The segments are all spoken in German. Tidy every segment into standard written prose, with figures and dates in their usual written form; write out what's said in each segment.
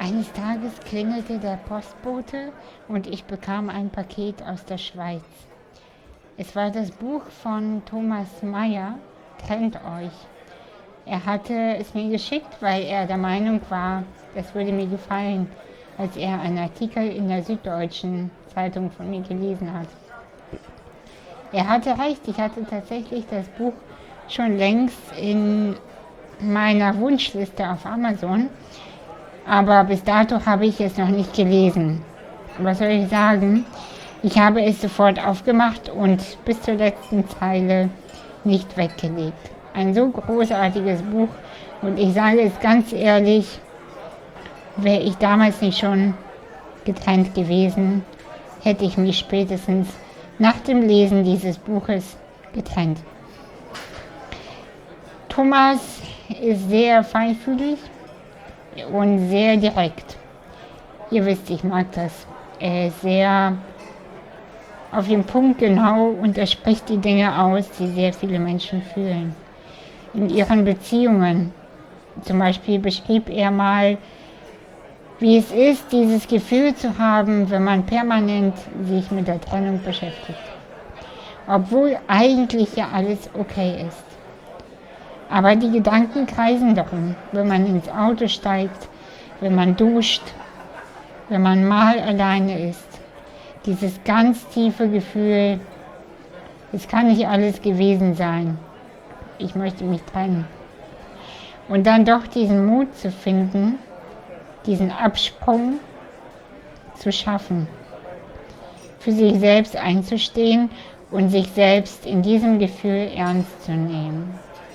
Eines Tages klingelte der Postbote und ich bekam ein Paket aus der Schweiz. Es war das Buch von Thomas Mayer, Trennt euch. Er hatte es mir geschickt, weil er der Meinung war, das würde mir gefallen, als er einen Artikel in der Süddeutschen Zeitung von mir gelesen hat. Er hatte recht, ich hatte tatsächlich das Buch schon längst in meiner Wunschliste auf Amazon, aber bis dato habe ich es noch nicht gelesen. Was soll ich sagen? Ich habe es sofort aufgemacht und bis zur letzten Zeile nicht weggelegt. Ein so großartiges Buch und ich sage es ganz ehrlich, wäre ich damals nicht schon getrennt gewesen, hätte ich mich spätestens nach dem Lesen dieses Buches getrennt. Thomas ist sehr feinfühlig und sehr direkt. Ihr wisst, ich mag das. Er ist sehr auf den Punkt genau und er spricht die Dinge aus, die sehr viele Menschen fühlen. In ihren Beziehungen. Zum Beispiel beschrieb er mal, wie es ist, dieses Gefühl zu haben, wenn man permanent sich mit der Trennung beschäftigt. Obwohl eigentlich ja alles okay ist. Aber die Gedanken kreisen darum, wenn man ins Auto steigt, wenn man duscht, wenn man mal alleine ist. Dieses ganz tiefe Gefühl, es kann nicht alles gewesen sein. Ich möchte mich trennen. Und dann doch diesen Mut zu finden, diesen Absprung zu schaffen, für sich selbst einzustehen und sich selbst in diesem Gefühl ernst zu nehmen.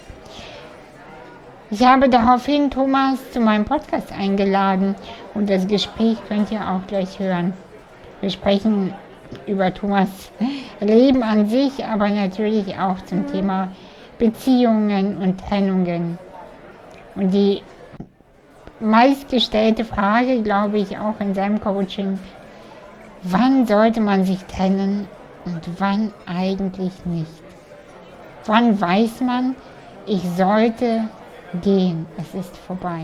Ich habe daraufhin Thomas zu meinem Podcast eingeladen und das Gespräch könnt ihr auch gleich hören. Wir sprechen über Thomas' Leben an sich, aber natürlich auch zum Thema Beziehungen und Trennungen. Und die meistgestellte Frage, glaube ich, auch in seinem Coaching, wann sollte man sich trennen und wann eigentlich nicht? Wann weiß man, ich sollte gehen, es ist vorbei.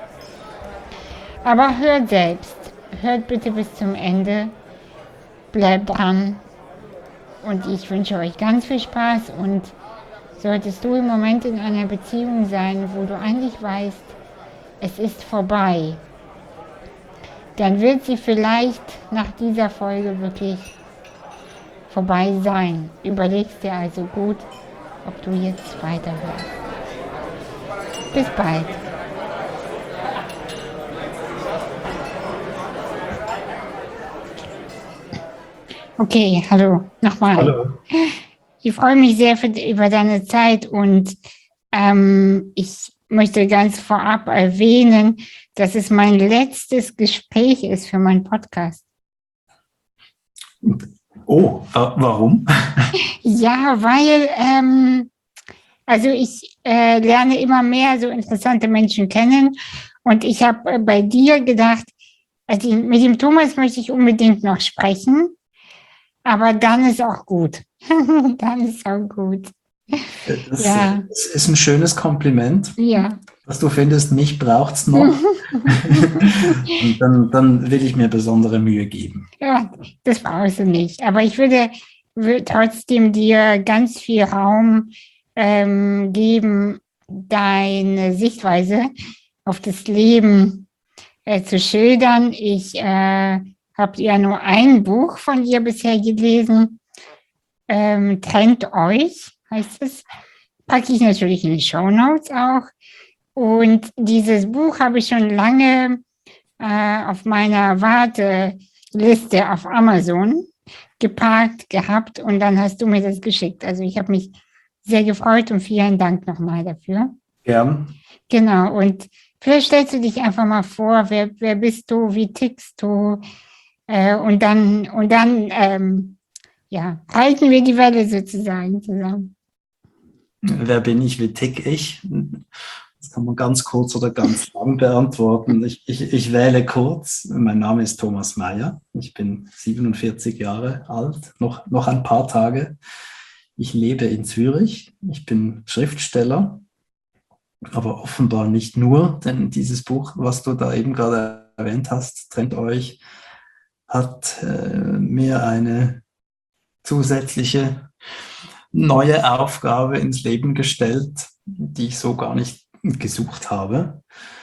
Aber hört selbst, hört bitte bis zum Ende, bleibt dran und ich wünsche euch ganz viel Spaß und solltest du im Moment in einer Beziehung sein, wo du eigentlich weißt, es ist vorbei, dann wird sie vielleicht nach dieser Folge wirklich vorbei sein. Überlegst dir also gut, ob du jetzt weiterhörst. Bis bald. Okay, hallo, nochmal. Hallo. Ich freue mich sehr über deine Zeit und ich möchte ganz vorab erwähnen, dass es mein letztes Gespräch ist für meinen Podcast. Oh, warum? Ja, weil also ich lerne immer mehr so interessante Menschen kennen und ich habe bei dir gedacht, also mit dem Thomas möchte ich unbedingt noch sprechen, aber dann ist auch gut. Dann ist auch gut. Das Ja, ist ein schönes Kompliment, ja. dass du findest, mich braucht's noch. Und dann will ich mir besondere Mühe geben. Ja, das brauchst du nicht. Aber ich würde trotzdem dir ganz viel Raum geben, deine Sichtweise auf das Leben zu schildern. Ich habe ja nur ein Buch von dir bisher gelesen. Trennt euch, heißt es. Packe ich natürlich in die Shownotes auch. Und dieses Buch habe ich schon lange auf meiner Warteliste auf Amazon geparkt gehabt und dann hast du mir das geschickt. Also ich habe mich sehr gefreut und vielen Dank nochmal dafür. Gern. Genau, und vielleicht stellst du dich einfach mal vor, wer bist du, wie tickst du und dann ja, halten wir die Welle sozusagen zusammen. Wer bin ich, wie tick ich? Das kann man ganz kurz oder ganz lang beantworten. Ich wähle kurz. Mein Name ist Thomas Mayer. Ich bin 47 Jahre alt, noch ein paar Tage. Ich lebe in Zürich. Ich bin Schriftsteller, aber offenbar nicht nur, denn dieses Buch, was du da eben gerade erwähnt hast, trennt euch, hat mir eine zusätzliche neue Aufgabe ins Leben gestellt, die ich so gar nicht gesucht habe.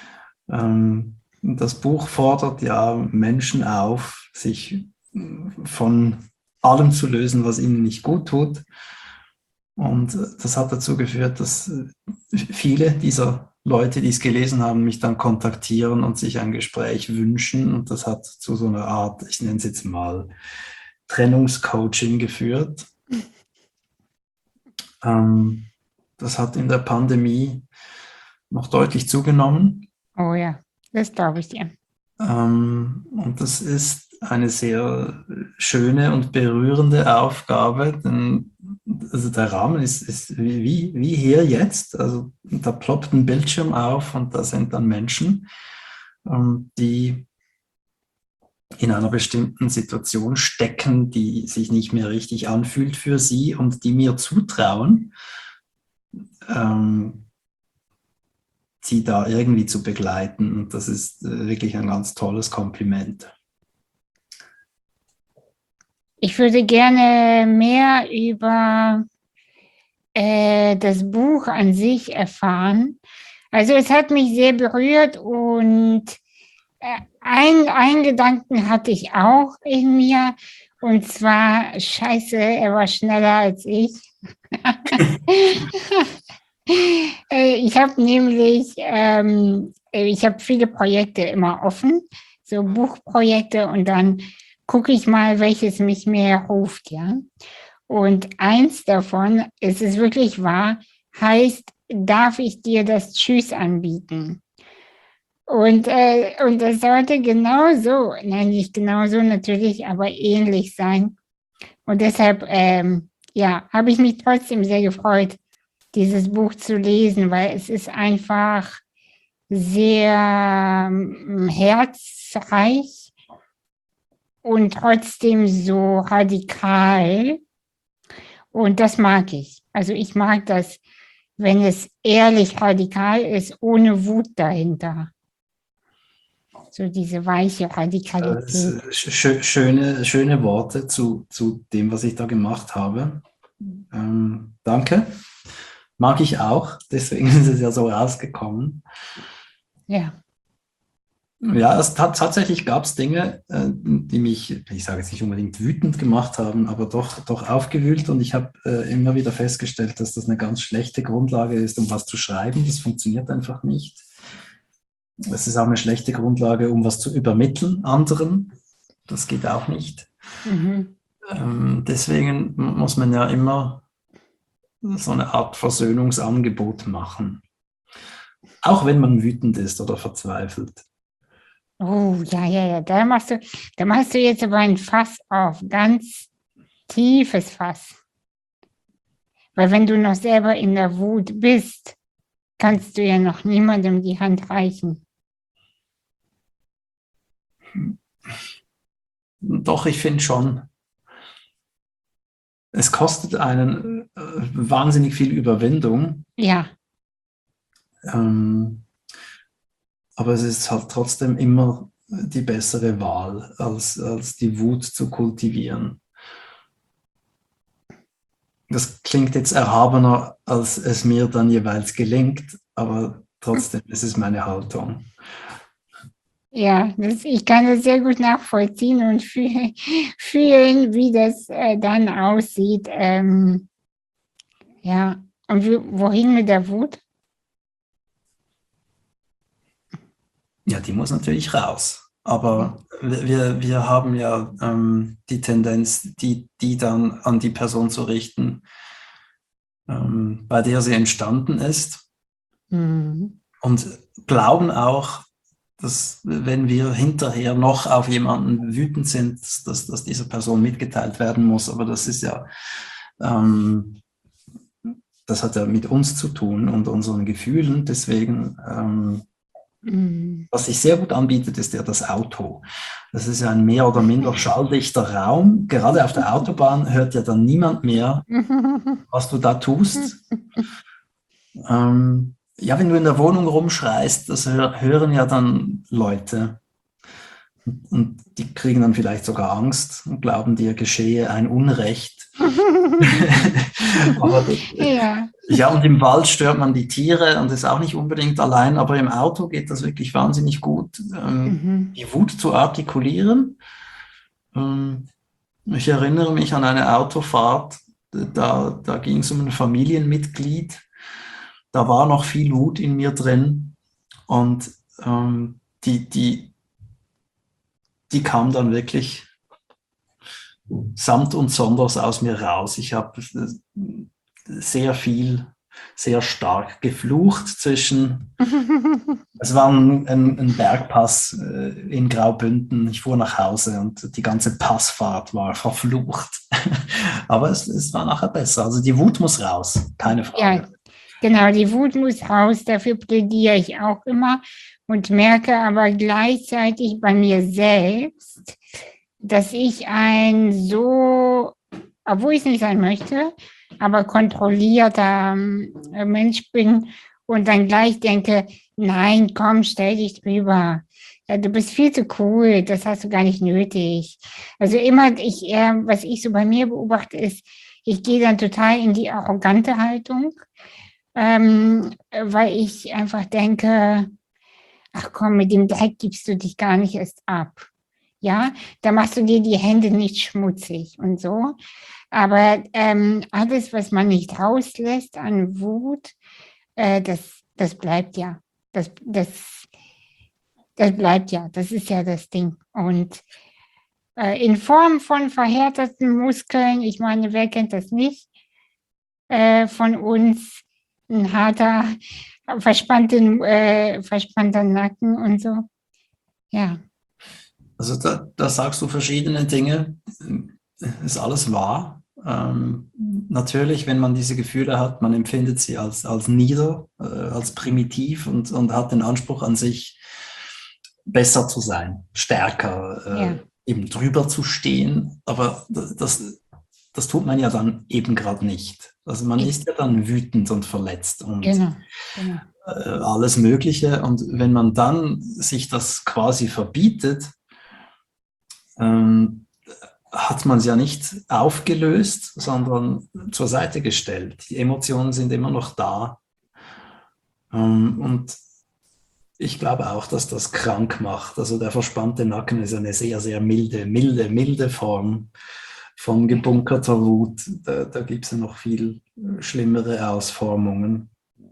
Das Buch fordert ja Menschen auf, sich von allem zu lösen, was ihnen nicht gut tut. Und das hat dazu geführt, dass viele dieser Leute, die es gelesen haben, mich dann kontaktieren und sich ein Gespräch wünschen. Und das hat zu so einer Art, ich nenne es jetzt mal, Trennungscoaching geführt. Das hat in der Pandemie noch deutlich zugenommen. Oh ja, das glaube ich dir. Und das ist eine sehr schöne und berührende Aufgabe, denn also der Rahmen ist wie hier jetzt. Also da ploppt ein Bildschirm auf und da sind dann Menschen, die in einer bestimmten Situation stecken, die sich nicht mehr richtig anfühlt für sie und die mir zutrauen, sie da irgendwie zu begleiten. Und das ist wirklich ein ganz tolles Kompliment. Ich würde gerne mehr über das Buch an sich erfahren. Also es hat mich sehr berührt und einen Gedanken hatte ich auch in mir, und zwar, scheiße, er war schneller als ich. Ich habe nämlich, ich habe viele Projekte immer offen, so Buchprojekte, und dann gucke ich mal, welches mich mehr ruft, ja. Und eins davon, es ist wirklich wahr, heißt, darf ich dir das Tschüss anbieten? Und das sollte genauso, nein, nicht genauso natürlich, aber ähnlich sein. Und deshalb, ja, habe ich mich trotzdem sehr gefreut, dieses Buch zu lesen, weil es ist einfach sehr herzreich und trotzdem so radikal. Und das mag ich. Also ich mag das, wenn es ehrlich radikal ist, ohne Wut dahinter. So diese weiche Radikalität. Schöne Worte zu dem, was ich da gemacht habe. Danke. Mag ich auch, deswegen ist es ja so rausgekommen. Ja. Ja, tatsächlich gab es Dinge, die mich, ich sage jetzt nicht unbedingt wütend gemacht haben, aber doch aufgewühlt, und ich habe immer wieder festgestellt, dass das eine ganz schlechte Grundlage ist, um was zu schreiben. Das funktioniert einfach nicht. Es ist auch eine schlechte Grundlage, um was zu übermitteln anderen. Das geht auch nicht. Mhm. Deswegen muss man ja immer so eine Art Versöhnungsangebot machen. Auch wenn man wütend ist oder verzweifelt. Oh, ja. Da machst du jetzt aber ein Fass auf, ganz tiefes Fass. Weil wenn du noch selber in der Wut bist, kannst du ja noch niemandem die Hand reichen. Doch, ich finde schon, es kostet einen wahnsinnig viel Überwindung. Ja. Aber es ist halt trotzdem immer die bessere Wahl, als die Wut zu kultivieren. Das klingt jetzt erhabener, als es mir dann jeweils gelingt, aber trotzdem, es ist meine Haltung. Ja, ich kann das sehr gut nachvollziehen und fühlen, wie das dann aussieht. Ja, und wohin mit der Wut? Ja, die muss natürlich raus. Aber wir haben ja die Tendenz, die dann an die Person zu richten, bei der sie entstanden ist. Mhm. Und glauben auch, dass wenn wir hinterher noch auf jemanden wütend sind, dass dieser Person mitgeteilt werden muss. Aber das ist ja, das hat ja mit uns zu tun und unseren Gefühlen. Deswegen, was sich sehr gut anbietet, ist ja das Auto. Das ist ja ein mehr oder minder schalldichter Raum. Gerade auf der Autobahn hört ja dann niemand mehr, was du da tust. Ja, wenn du in der Wohnung rumschreist, das hören ja dann Leute. Und die kriegen dann vielleicht sogar Angst und glauben, dir geschehe ein Unrecht. Aber Ja. ja, und im Wald stört man die Tiere und ist auch nicht unbedingt allein, aber im Auto geht das wirklich wahnsinnig gut, Mhm. die Wut zu artikulieren. Ich erinnere mich an eine Autofahrt, da ging es um ein Familienmitglied, da war noch viel Wut in mir drin und die, die, die kam dann wirklich samt und sonders aus mir raus. Ich habe sehr viel, sehr stark geflucht es war ein Bergpass in Graubünden. Ich fuhr nach Hause und die ganze Passfahrt war verflucht. Aber es war nachher besser. Also die Wut muss raus, keine Ja, Frage. genau, die Wut muss raus, dafür plädiere ich auch immer und merke aber gleichzeitig bei mir selbst, dass ich ein so, obwohl ich es nicht sein möchte, aber kontrollierter Mensch bin und dann gleich denke, nein, komm, stell dich drüber. Du bist viel zu cool, das hast du gar nicht nötig. Also immer, was ich so bei mir beobachte, ist, ich gehe dann total in die arrogante Haltung, weil ich einfach denke, ach komm, mit dem Dreck gibst du dich gar nicht erst ab. Ja, da machst du dir die Hände nicht schmutzig und so. Aber alles, was man nicht rauslässt an Wut, das bleibt ja. Das bleibt ja. Das ist ja das Ding. Und in Form von verhärteten Muskeln, ich meine, wer kennt das nicht, von uns, ein harter, verspannter Nacken und so. Ja. Also da sagst du verschiedene Dinge. Ist alles wahr. Natürlich, wenn man diese Gefühle hat, man empfindet sie als nieder, als primitiv und hat den Anspruch an sich, besser zu sein, stärker, eben drüber zu stehen. Aber das tut man ja dann eben gerade nicht. Also man ist ja dann wütend und verletzt und genau. Alles Mögliche. Und wenn man dann sich das quasi verbietet, hat man es ja nicht aufgelöst, sondern zur Seite gestellt. Die Emotionen sind immer noch da. Und ich glaube auch, dass das krank macht. Also der verspannte Nacken ist eine sehr, sehr milde Form von gebunkerter Wut. Da gibt es ja noch viel schlimmere Ausformungen.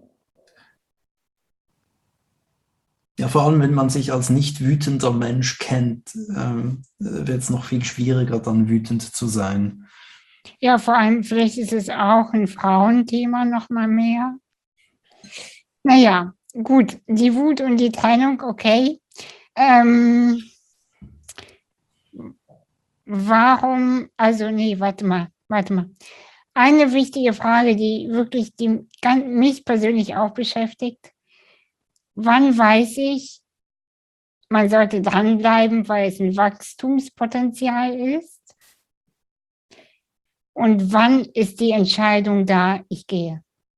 Ja, vor allem, wenn man sich als nicht wütender Mensch kennt, wird es noch viel schwieriger, dann wütend zu sein. Ja, vor allem, vielleicht ist es auch ein Frauenthema noch mal mehr. Naja, gut, die Wut und die Trennung, okay. Warum, also nee, warte mal. Eine wichtige Frage, die mich persönlich auch beschäftigt. Wann weiß ich, man sollte dranbleiben, weil es ein Wachstumspotenzial ist? Und wann ist die Entscheidung da, ich gehe?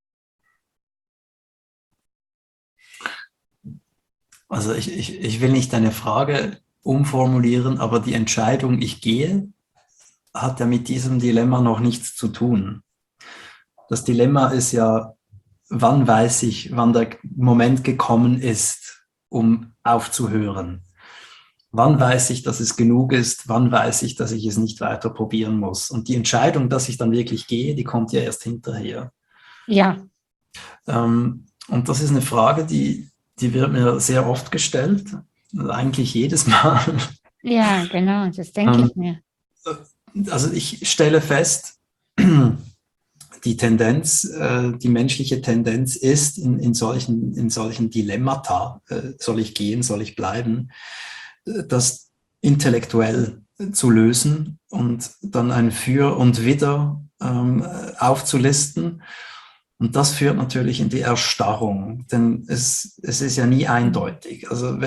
Also ich will nicht deine Frage umformulieren, aber die Entscheidung, ich gehe, hat ja mit diesem Dilemma noch nichts zu tun. Das Dilemma ist ja, wann weiß ich, wann der Moment gekommen ist, um aufzuhören? Wann weiß ich, dass es genug ist? Wann weiß ich, dass ich es nicht weiter probieren muss? Und die Entscheidung, dass ich dann wirklich gehe, die kommt ja erst hinterher. Ja. Und das ist eine Frage, die wird mir sehr oft gestellt, eigentlich jedes Mal. Ja, genau, das denke ich mir. Also ich stelle fest, die Tendenz, die menschliche Tendenz ist in solchen Dilemmata, soll ich gehen, soll ich bleiben, das intellektuell zu lösen und dann ein Für und Wider aufzulisten. Und das führt natürlich in die Erstarrung, denn es ist ja nie eindeutig. Also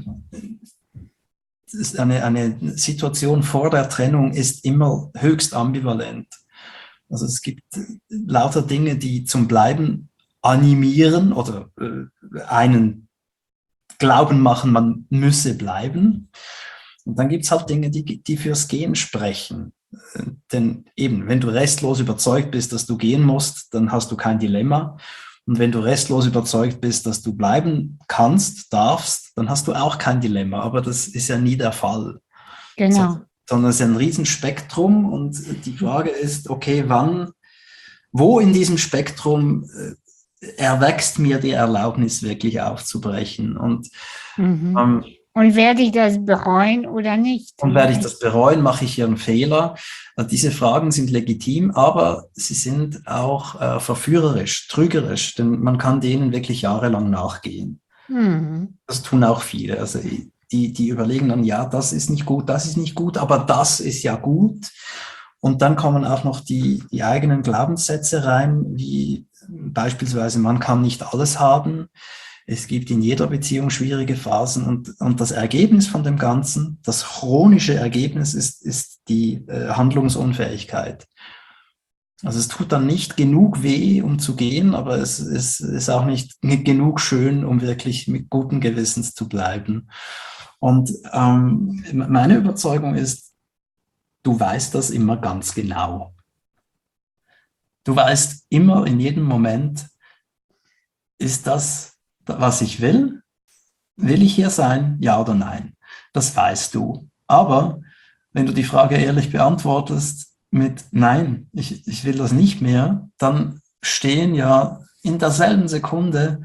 eine Situation vor der Trennung ist immer höchst ambivalent. Also es gibt lauter Dinge, die zum Bleiben animieren oder einen glauben machen, man müsse bleiben. Und dann gibt es halt Dinge, die fürs Gehen sprechen. Denn eben, wenn du restlos überzeugt bist, dass du gehen musst, dann hast du kein Dilemma. Und wenn du restlos überzeugt bist, dass du bleiben kannst, darfst, dann hast du auch kein Dilemma. Aber das ist ja nie der Fall. Genau. Sondern es ist ein Riesenspektrum und die Frage ist, okay, wo in diesem Spektrum erwächst mir die Erlaubnis, wirklich aufzubrechen? Und Und werde ich das bereuen oder nicht? Und werde ich das bereuen? Mache ich hier einen Fehler? Also diese Fragen sind legitim, aber sie sind auch verführerisch, trügerisch, denn man kann denen wirklich jahrelang nachgehen. Das tun auch viele. Also die überlegen dann, ja, das ist nicht gut, aber das ist ja gut. Und dann kommen auch noch die eigenen Glaubenssätze rein, wie beispielsweise, man kann nicht alles haben. Es gibt in jeder Beziehung schwierige Phasen und das Ergebnis von dem Ganzen, das chronische Ergebnis ist die Handlungsunfähigkeit. Also es tut dann nicht genug weh, um zu gehen, aber es ist auch nicht genug schön, um wirklich mit gutem Gewissens zu bleiben. Und meine Überzeugung ist, du weißt das immer ganz genau. Du weißt immer in jedem Moment, ist das, was ich will? Will ich hier sein? Ja oder nein? Das weißt du. Aber wenn du die Frage ehrlich beantwortest mit Nein, ich will das nicht mehr, dann stehen ja in derselben Sekunde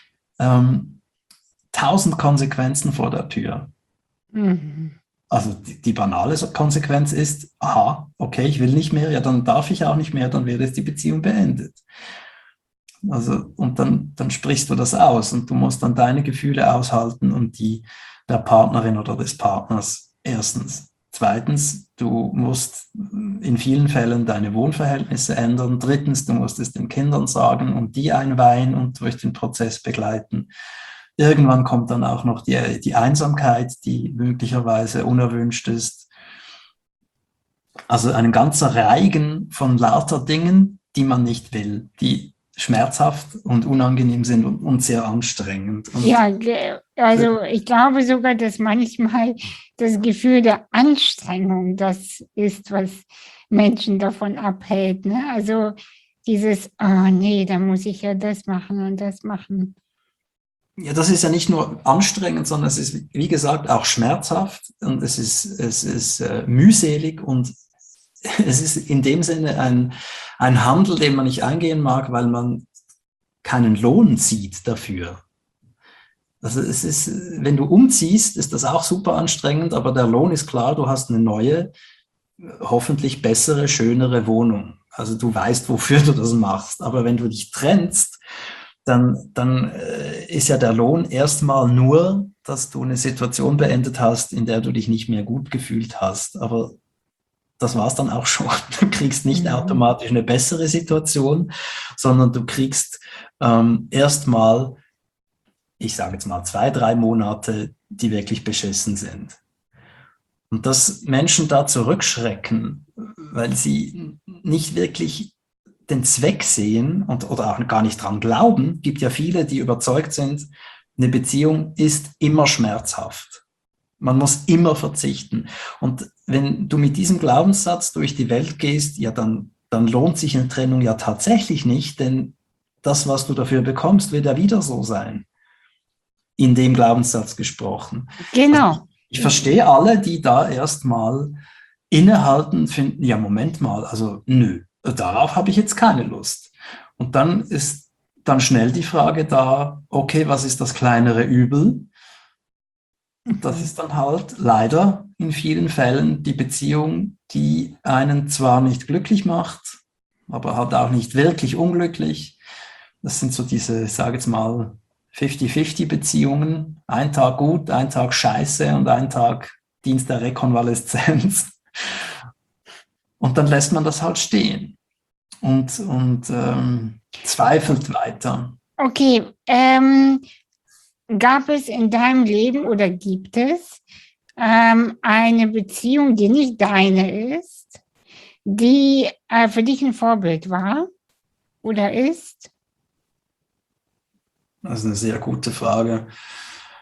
1000 Konsequenzen vor der Tür. Also die banale Konsequenz ist, aha, okay, ich will nicht mehr, ja, dann darf ich auch nicht mehr, dann wird jetzt die Beziehung beendet. Also, und dann sprichst du das aus und du musst dann deine Gefühle aushalten und die der Partnerin oder des Partners erstens. Zweitens, du musst in vielen Fällen deine Wohnverhältnisse ändern. Drittens, du musst es den Kindern sagen und die einweihen und durch den Prozess begleiten. Irgendwann kommt dann auch noch die Einsamkeit, die möglicherweise unerwünscht ist. Also ein ganzer Reigen von lauter Dingen, die man nicht will, die schmerzhaft und unangenehm sind und sehr anstrengend. Und ja, also ich glaube sogar, dass manchmal das Gefühl der Anstrengung das ist, was Menschen davon abhält. Ne? Also dieses, oh nee, da muss ich ja das machen und das machen. ja, das ist ja nicht nur anstrengend, sondern es ist, wie gesagt, auch schmerzhaft und es ist mühselig und es ist in dem Sinne ein Handel, den man nicht eingehen mag, weil man keinen Lohn sieht dafür. Also es ist, wenn du umziehst, ist das auch super anstrengend, aber der Lohn ist klar, du hast eine neue, hoffentlich bessere, schönere Wohnung. Also du weißt, wofür du das machst. Aber wenn du dich trennst, dann ist ja der Lohn erstmal nur, dass du eine Situation beendet hast, in der du dich nicht mehr gut gefühlt hast. Aber das war es dann auch schon. Du kriegst nicht automatisch eine bessere Situation, sondern du kriegst erstmal, ich sage jetzt mal 2-3 Monate, die wirklich beschissen sind. Und dass Menschen da zurückschrecken, weil sie nicht wirklich den Zweck sehen oder auch gar nicht dran glauben, gibt ja viele, die überzeugt sind, eine Beziehung ist immer schmerzhaft. Man muss immer verzichten. Und wenn du mit diesem Glaubenssatz durch die Welt gehst, ja, dann lohnt sich eine Trennung ja tatsächlich nicht, denn das, was du dafür bekommst, wird ja wieder so sein. In dem Glaubenssatz gesprochen. Genau. Also ich verstehe alle, die da erstmal innehalten, finden, ja, Moment mal, also nö, darauf habe ich jetzt keine Lust. Und dann ist dann schnell die Frage da, okay, was ist das kleinere Übel? Und das ist dann halt leider in vielen Fällen die Beziehung, die einen zwar nicht glücklich macht, aber halt auch nicht wirklich unglücklich. Das sind so diese, ich sage jetzt mal, 50-50-Beziehungen. Ein Tag gut, ein Tag scheiße und ein Tag Dienst der Rekonvaleszenz. Und dann lässt man das halt stehen und zweifelt weiter. Okay, gab es in deinem Leben oder gibt es eine Beziehung, die nicht deine ist, die für dich ein Vorbild war oder ist? Das ist eine sehr gute Frage.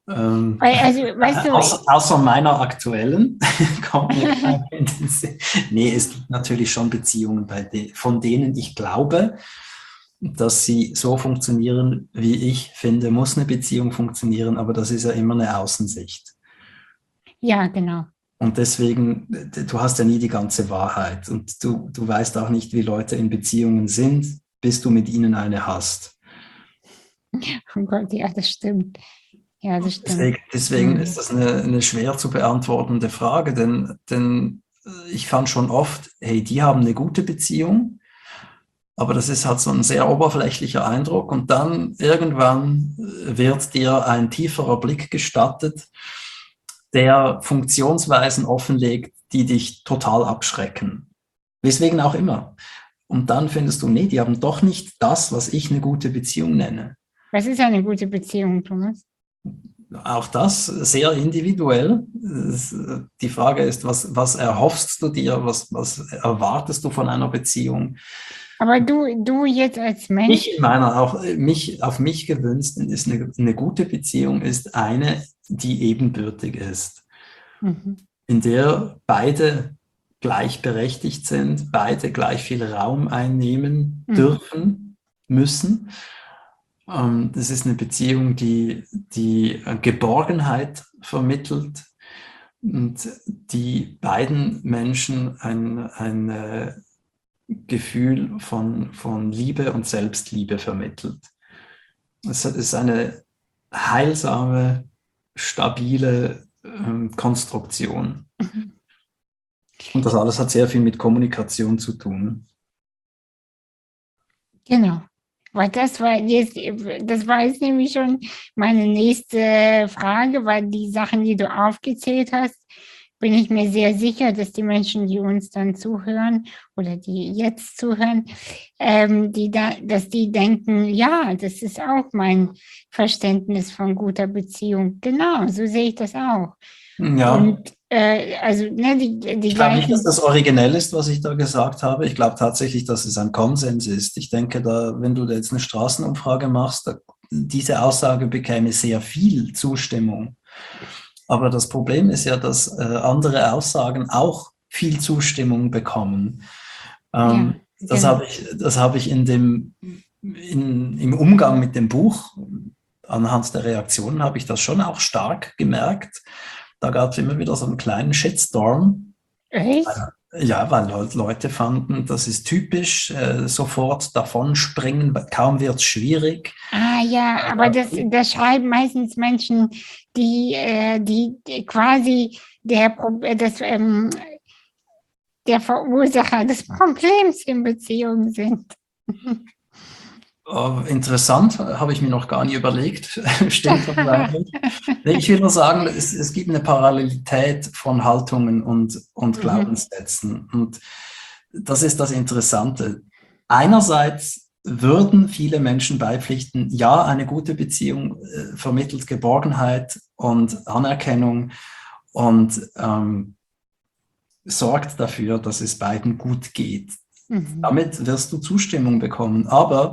Also, weißt du, außer meiner aktuellen kommt mir keine in den Sinn. Nee, es gibt natürlich schon Beziehungen, von denen ich glaube, dass sie so funktionieren, wie ich finde, muss eine Beziehung funktionieren, aber das ist ja immer eine Außensicht. ja, genau. Und deswegen, du hast ja nie die ganze Wahrheit und du weißt auch nicht, wie Leute in Beziehungen sind, bis du mit ihnen eine hast. Oh Gott, ja, das stimmt. Ja, das stimmt. Deswegen ist das eine schwer zu beantwortende Frage, denn ich fand schon oft, hey, die haben eine gute Beziehung, aber das ist halt so ein sehr oberflächlicher Eindruck und dann irgendwann wird dir ein tieferer Blick gestattet, der Funktionsweisen offenlegt, die dich total abschrecken. Weswegen auch immer. Und dann findest du, nee, die haben doch nicht das, was ich eine gute Beziehung nenne. Was ist eine gute Beziehung, Thomas? Auch das sehr individuell. Die Frage ist, was erhoffst du dir, was erwartest du von einer Beziehung? Aber du jetzt als Mensch, Auf mich gewünscht ist eine gute Beziehung ist eine, die ebenbürtig ist, in der beide gleichberechtigt sind, beide gleich viel Raum einnehmen dürfen, müssen. Das ist eine Beziehung, die Geborgenheit vermittelt und die beiden Menschen ein Gefühl von Liebe und Selbstliebe vermittelt. Es ist eine heilsame, stabile Konstruktion. Und das alles hat sehr viel mit Kommunikation zu tun. genau. Weil das war jetzt nämlich schon meine nächste Frage, weil die Sachen, die du aufgezählt hast, bin ich mir sehr sicher, dass die Menschen, die uns dann zuhören oder die jetzt zuhören, dass die denken, ja, das ist auch mein Verständnis von guter Beziehung. Genau, so sehe ich das auch. Ja. Und also die Ich glaube nicht, gleichen. dass das originell ist, was ich da gesagt habe. Ich glaube tatsächlich, dass es ein Konsens ist. Ich denke, wenn du da jetzt eine Straßenumfrage machst, diese Aussage bekäme sehr viel Zustimmung. Aber das Problem ist ja, dass andere Aussagen auch viel Zustimmung bekommen. Ja, das genau. habe ich im Umgang mit dem Buch, anhand der Reaktionen, habe ich das schon auch stark gemerkt. Da gab es immer wieder so einen kleinen Shitstorm. Echt? Ja, weil Leute fanden, das ist typisch, sofort davon springen, kaum wird es schwierig. Ah ja, aber das schreiben meistens Menschen, die quasi der Verursacher des Problems in Beziehungen sind. Interessant, habe ich mir noch gar nie überlegt. Stimmt das eigentlich? Ich will nur sagen, es gibt eine Parallelität von Haltungen und Glaubenssätzen. Und das ist das Interessante. Einerseits würden viele Menschen beipflichten, ja, eine gute Beziehung vermittelt Geborgenheit und Anerkennung und sorgt dafür, dass es beiden gut geht. Damit wirst du Zustimmung bekommen. Aber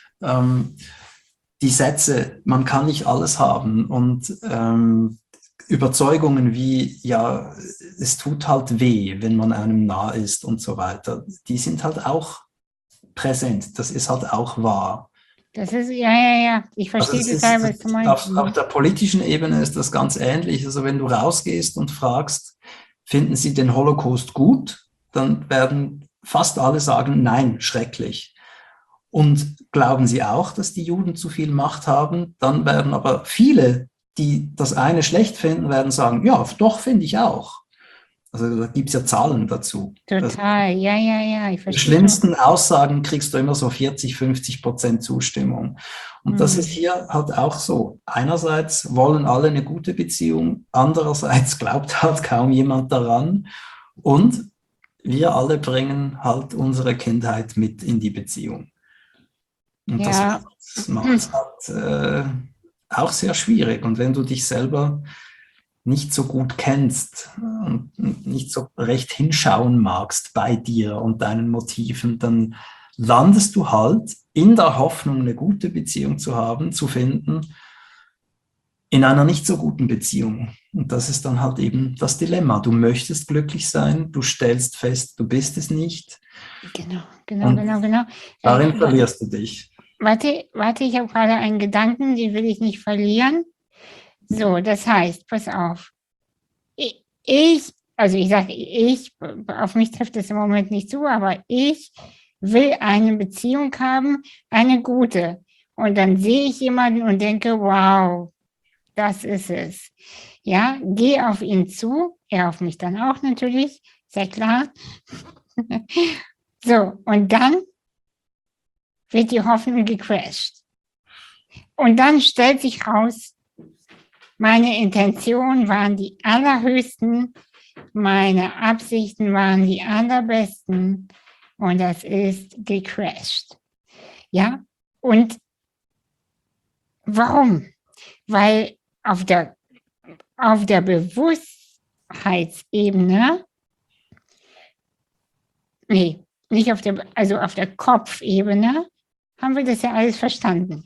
die Sätze, man kann nicht alles haben und Überzeugungen wie, ja, es tut halt weh, wenn man einem nah ist und so weiter, die sind halt auch präsent. Das ist halt auch wahr. Das ist, ja. Ich verstehe total, was du meinst. Auf der politischen Ebene ist das ganz ähnlich. Also wenn du rausgehst und fragst, finden Sie den Holocaust gut, dann werden fast alle sagen, nein, schrecklich. Und glauben Sie auch, dass die Juden zu viel Macht haben? Dann werden aber viele, die das eine schlecht finden, werden sagen, ja, doch, finde ich auch. Also da gibt es ja Zahlen dazu. Total, ja, ich verstehe. Die schlimmsten Aussagen kriegst du immer so 40-50% Zustimmung. Und das ist hier halt auch so. Einerseits wollen alle eine gute Beziehung, andererseits glaubt halt kaum jemand daran. Und wir alle bringen halt unsere Kindheit mit in die Beziehung. Und das macht es halt auch sehr schwierig. Und wenn du dich selber nicht so gut kennst und nicht so recht hinschauen magst bei dir und deinen Motiven, dann landest du halt in der Hoffnung, eine gute Beziehung zu haben, zu finden, in einer nicht so guten Beziehung. Und das ist dann halt eben das Dilemma. Du möchtest glücklich sein, du stellst fest, du bist es nicht. Genau. Darin verlierst du dich. Warte, ich habe gerade einen Gedanken, den will ich nicht verlieren. So, das heißt, pass auf. Also ich sage ich, auf mich trifft es im Moment nicht zu, aber ich will eine Beziehung haben, eine gute. Und dann sehe ich jemanden und denke, wow, das ist es. Ja, gehe auf ihn zu, er auf mich dann auch natürlich, sehr klar. So, und dann wird die Hoffnung gecrashed. Und dann stellt sich raus, meine Intentionen waren die allerhöchsten, meine Absichten waren die allerbesten und das ist gecrashed. Ja, und warum? Weil auf der Bewusstheitsebene, nee, nicht auf der, also auf der Kopfebene, haben wir das ja alles verstanden.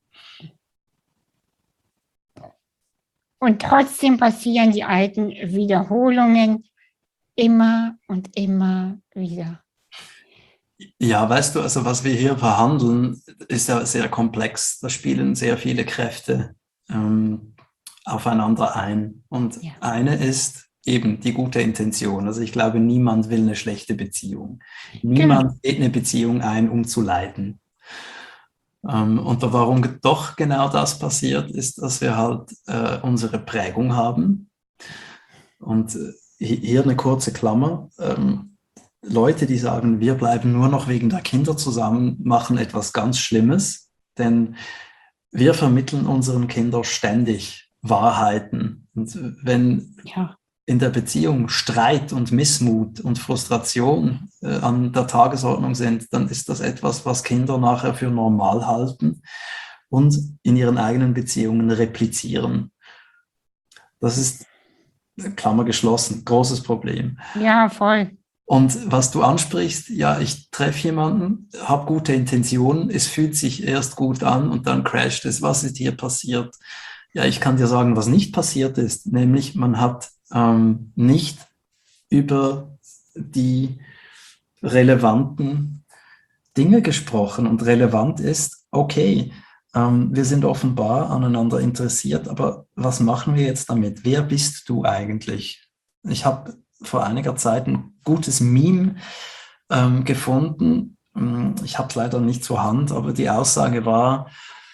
Und trotzdem passieren die alten Wiederholungen immer und immer wieder. Ja, weißt du, also was wir hier verhandeln, ist ja sehr komplex. Da spielen sehr viele Kräfte aufeinander ein. Und eine ist eben die gute Intention. Also ich glaube, niemand will eine schlechte Beziehung. Niemand geht eine Beziehung ein, um zu leiden. Und warum doch genau das passiert, ist, dass wir halt unsere Prägung haben. Und hier eine kurze Klammer. Leute, die sagen, wir bleiben nur noch wegen der Kinder zusammen, machen etwas ganz Schlimmes, denn wir vermitteln unseren Kindern ständig Wahrheiten. Und wenn in der Beziehung Streit und Missmut und Frustration an der Tagesordnung sind, dann ist das etwas, was Kinder nachher für normal halten und in ihren eigenen Beziehungen replizieren. Das ist, Klammer geschlossen, großes Problem. Ja, voll. Und was du ansprichst, ja, ich treffe jemanden, habe gute Intentionen, es fühlt sich erst gut an und dann crasht es. Was ist hier passiert? Ja, ich kann dir sagen, was nicht passiert ist, nämlich man hat nicht über die relevanten Dinge gesprochen. Und relevant ist, okay, wir sind offenbar aneinander interessiert, aber was machen wir jetzt damit? Wer bist du eigentlich? Ich habe vor einiger Zeit ein gutes Meme gefunden. Ich habe es leider nicht zur Hand, aber die Aussage war,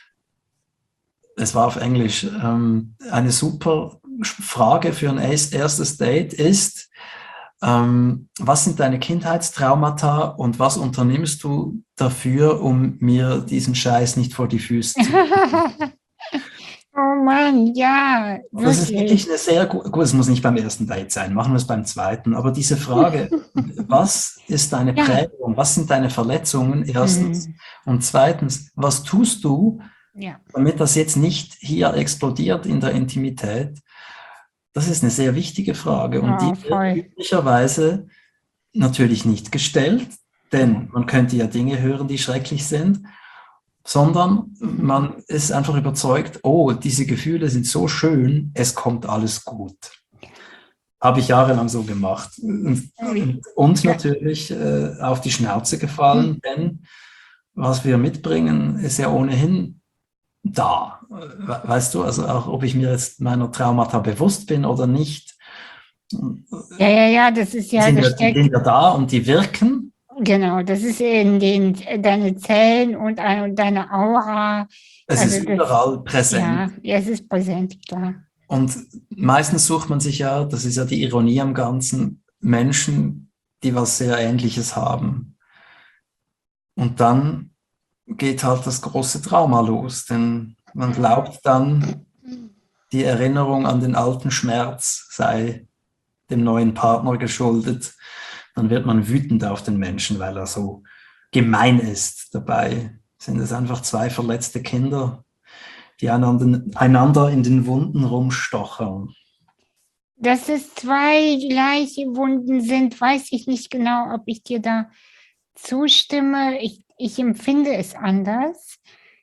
es war auf Englisch, eine super Frage für ein erstes Date ist, was sind deine Kindheitstraumata und was unternimmst du dafür, um mir diesen Scheiß nicht vor die Füße zu legen? Oh Mann, ja. Das ist wirklich eine sehr gute, gut, es muss nicht beim ersten Date sein, machen wir es beim zweiten, aber diese Frage, was ist deine Prägung, was sind deine Verletzungen, erstens, und zweitens, was tust du, damit das jetzt nicht hier explodiert in der Intimität? Das ist eine sehr wichtige Frage und die wird üblicherweise natürlich nicht gestellt, denn man könnte ja Dinge hören, die schrecklich sind, sondern man ist einfach überzeugt, oh, diese Gefühle sind so schön, es kommt alles gut. Habe ich jahrelang so gemacht. Und natürlich auf die Schnauze gefallen, denn was wir mitbringen, ist ja ohnehin da. Weißt du, also auch ob ich mir jetzt meiner Traumata bewusst bin oder nicht. Ja, das ist ja die sind ja da und die wirken. Genau, das ist in deine Zellen und deine Aura. Es ist überall präsent. Ja, es ist präsent, klar. Und meistens sucht man sich ja, das ist ja die Ironie am Ganzen, Menschen, die was sehr Ähnliches haben. Und dann geht halt das große Trauma los, denn man glaubt dann, die Erinnerung an den alten Schmerz sei dem neuen Partner geschuldet. Dann wird man wütend auf den Menschen, weil er so gemein ist. Dabei sind es einfach zwei verletzte Kinder, die einander in den Wunden rumstochern. Dass es zwei gleiche Wunden sind, weiß ich nicht genau, ob ich dir da zustimme. Ich empfinde es anders.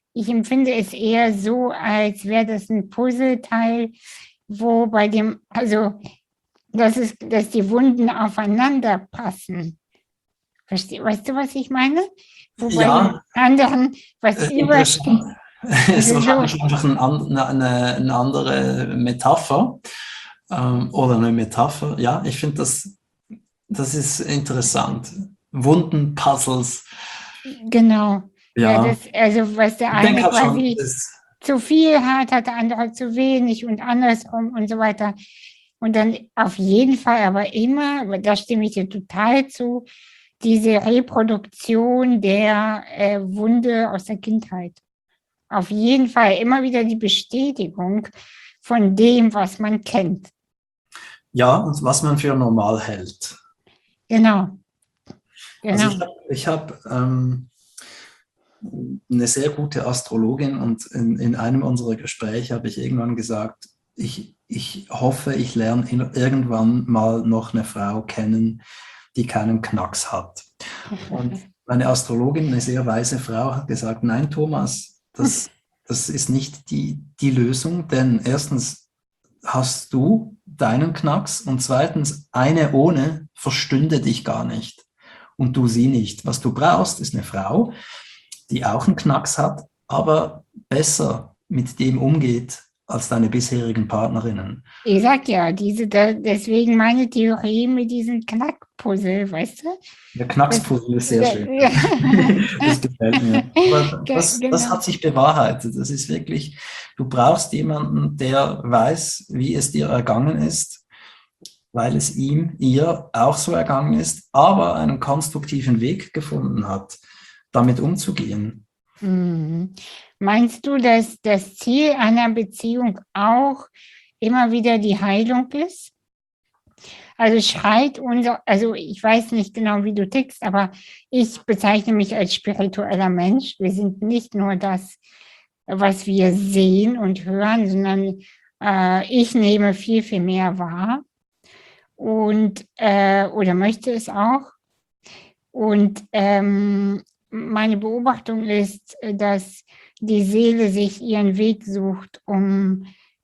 Ich empfinde es eher so, als wäre das ein Puzzleteil, wo bei dem, also dass die Wunden aufeinander passen. Weißt du, was ich meine? Wo bei dem Ja, anderen was übersteht. interessant. Ist Also so, wahrscheinlich einfach eine andere Metapher oder eine Metapher. Ja, ich finde das ist interessant. Wundenpuzzles, genau. Ja, ja. also was der Ich denke eine auch schon, quasi zu viel hat der andere zu wenig und andersrum und so weiter. Und dann auf jeden Fall aber immer, aber da stimme ich dir total zu, diese Reproduktion der Wunde aus der Kindheit. Auf jeden Fall immer wieder die Bestätigung von dem, was man kennt. ja, und was man für normal hält. Genau, Also genau. ich hab, eine sehr gute Astrologin und in einem unserer Gespräche habe ich irgendwann gesagt, ich hoffe, ich lerne irgendwann mal noch eine Frau kennen, die keinen Knacks hat. Und meine Astrologin, eine sehr weise Frau, hat gesagt, nein, Thomas, das ist nicht die Lösung, denn erstens hast du deinen Knacks und zweitens, eine ohne verstünde dich gar nicht und du sie nicht. Was du brauchst, ist eine Frau, die auch einen Knacks hat, aber besser mit dem umgeht als deine bisherigen Partnerinnen. Ich sag ja, deswegen meine Theorie mit diesem Knackpuzzle, weißt du? Der Das, Knackspuzzle ist sehr schön. ja. Das gefällt mir. Aber das Genau. hat sich bewahrheitet. Das ist wirklich, du brauchst jemanden, der weiß, wie es dir ergangen ist, weil es ihm, ihr auch so ergangen ist, aber einen konstruktiven Weg gefunden hat, damit umzugehen. Mhm. Meinst du, dass das Ziel einer Beziehung auch immer wieder die Heilung ist? Also also ich weiß nicht genau, wie du tickst, aber ich bezeichne mich als spiritueller Mensch. Wir sind nicht nur das, was wir sehen und hören, sondern ich nehme viel, viel mehr wahr und oder möchte es auch. Und meine Beobachtung ist, dass die Seele sich ihren Weg sucht, um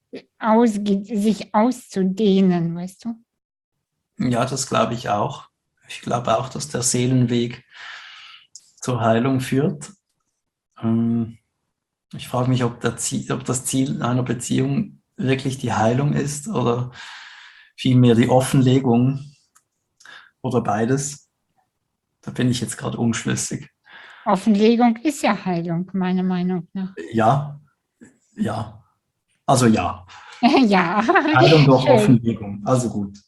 sich auszudehnen, weißt du? Ja, das glaube ich auch. Ich glaube auch, dass der Seelenweg zur Heilung führt. Ähm, Ich frage mich, ob das Ziel einer Beziehung wirklich die Heilung ist oder vielmehr die Offenlegung oder beides. Da bin ich jetzt gerade unschlüssig. Offenlegung ist ja Heilung, meiner Meinung nach. Ja, ja. Also ja. Ja, Heilung durch schön, Offenlegung. Also gut.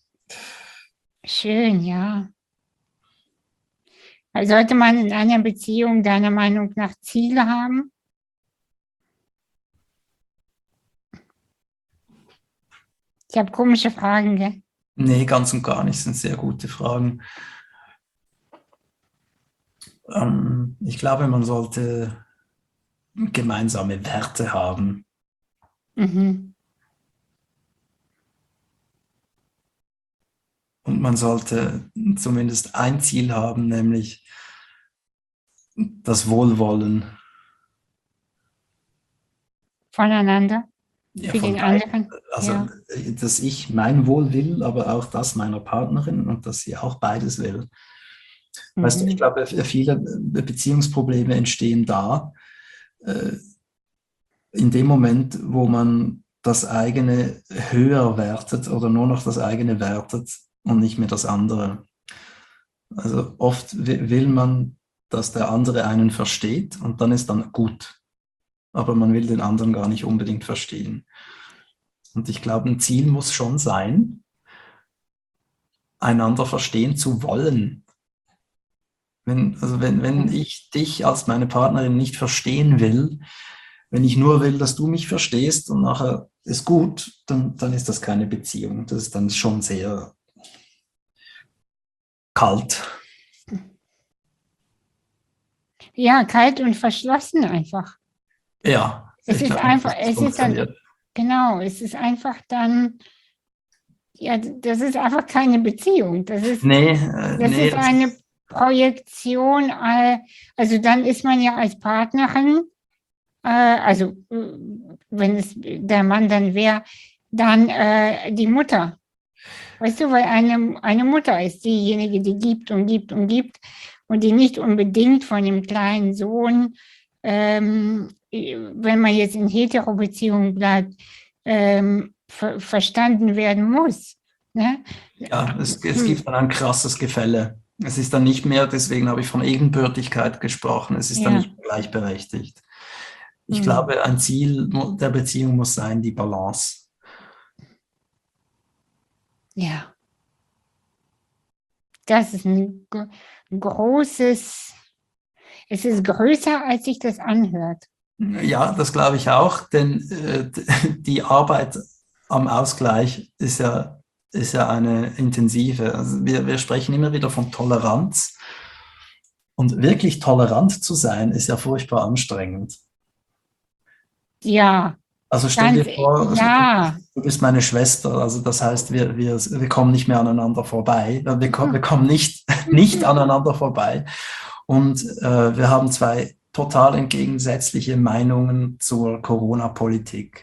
schön, ja. Also sollte man in einer Beziehung deiner Meinung nach Ziele haben? Ich habe komische Fragen, gell? Nee, ganz und gar nicht. Das sind sehr gute Fragen. Ich glaube, man sollte gemeinsame Werte haben. Mhm. Und man sollte zumindest ein Ziel haben, nämlich das Wohlwollen. Voneinander, Ja, für von den beiden. anderen, Also, ja. dass ich mein Wohl will, aber auch das meiner Partnerin und dass sie auch beides will. Weißt du, ich Mhm. glaube, viele Beziehungsprobleme entstehen da, äh, in dem Moment, wo man das eigene höher wertet oder nur noch das eigene wertet und nicht mehr das andere. Also oft will man, dass der andere einen versteht und dann ist dann gut. Aber man will den anderen gar nicht unbedingt verstehen. Und ich glaube, ein Ziel muss schon sein, einander verstehen zu wollen. Wenn ich dich als meine Partnerin nicht verstehen will, wenn ich nur will, dass du mich verstehst und nachher ist gut, dann ist das keine Beziehung. Das ist dann schon sehr kalt. Ja, kalt und verschlossen einfach. Ja, Es ich ist glaube nicht, einfach, dass das es ist dann, funktioniert. genau, es ist einfach dann, ja, das ist einfach keine Beziehung. Nee, Das nee, ist das eine Projektion, also dann ist man ja als Partnerin Also wenn es der Mann dann wäre, dann die Mutter. Weißt du, weil eine Mutter ist diejenige, die gibt und gibt und gibt und die nicht unbedingt von dem kleinen Sohn, wenn man jetzt in Hetero-Beziehungen bleibt, verstanden werden muss. Ne? Ja, es gibt dann ein krasses Gefälle. Es ist dann nicht mehr, deswegen habe ich von Ebenbürtigkeit gesprochen, es ist dann Ja. nicht mehr gleichberechtigt. Ich Hm. glaube, ein Ziel der Beziehung muss sein, die Balance. Ja. Das ist ein großes, es ist größer, als sich das anhört. Ja, das glaube ich auch, denn die Arbeit am Ausgleich ist ja eine intensive. Also wir sprechen immer wieder von Toleranz. Und wirklich tolerant zu sein, ist ja furchtbar anstrengend. Ja, Also stell dir vor, ja. du bist meine Schwester, also das heißt, wir kommen nicht mehr aneinander vorbei. Wir kommen nicht aneinander vorbei. Und wir haben zwei total entgegensätzliche Meinungen zur Corona-Politik.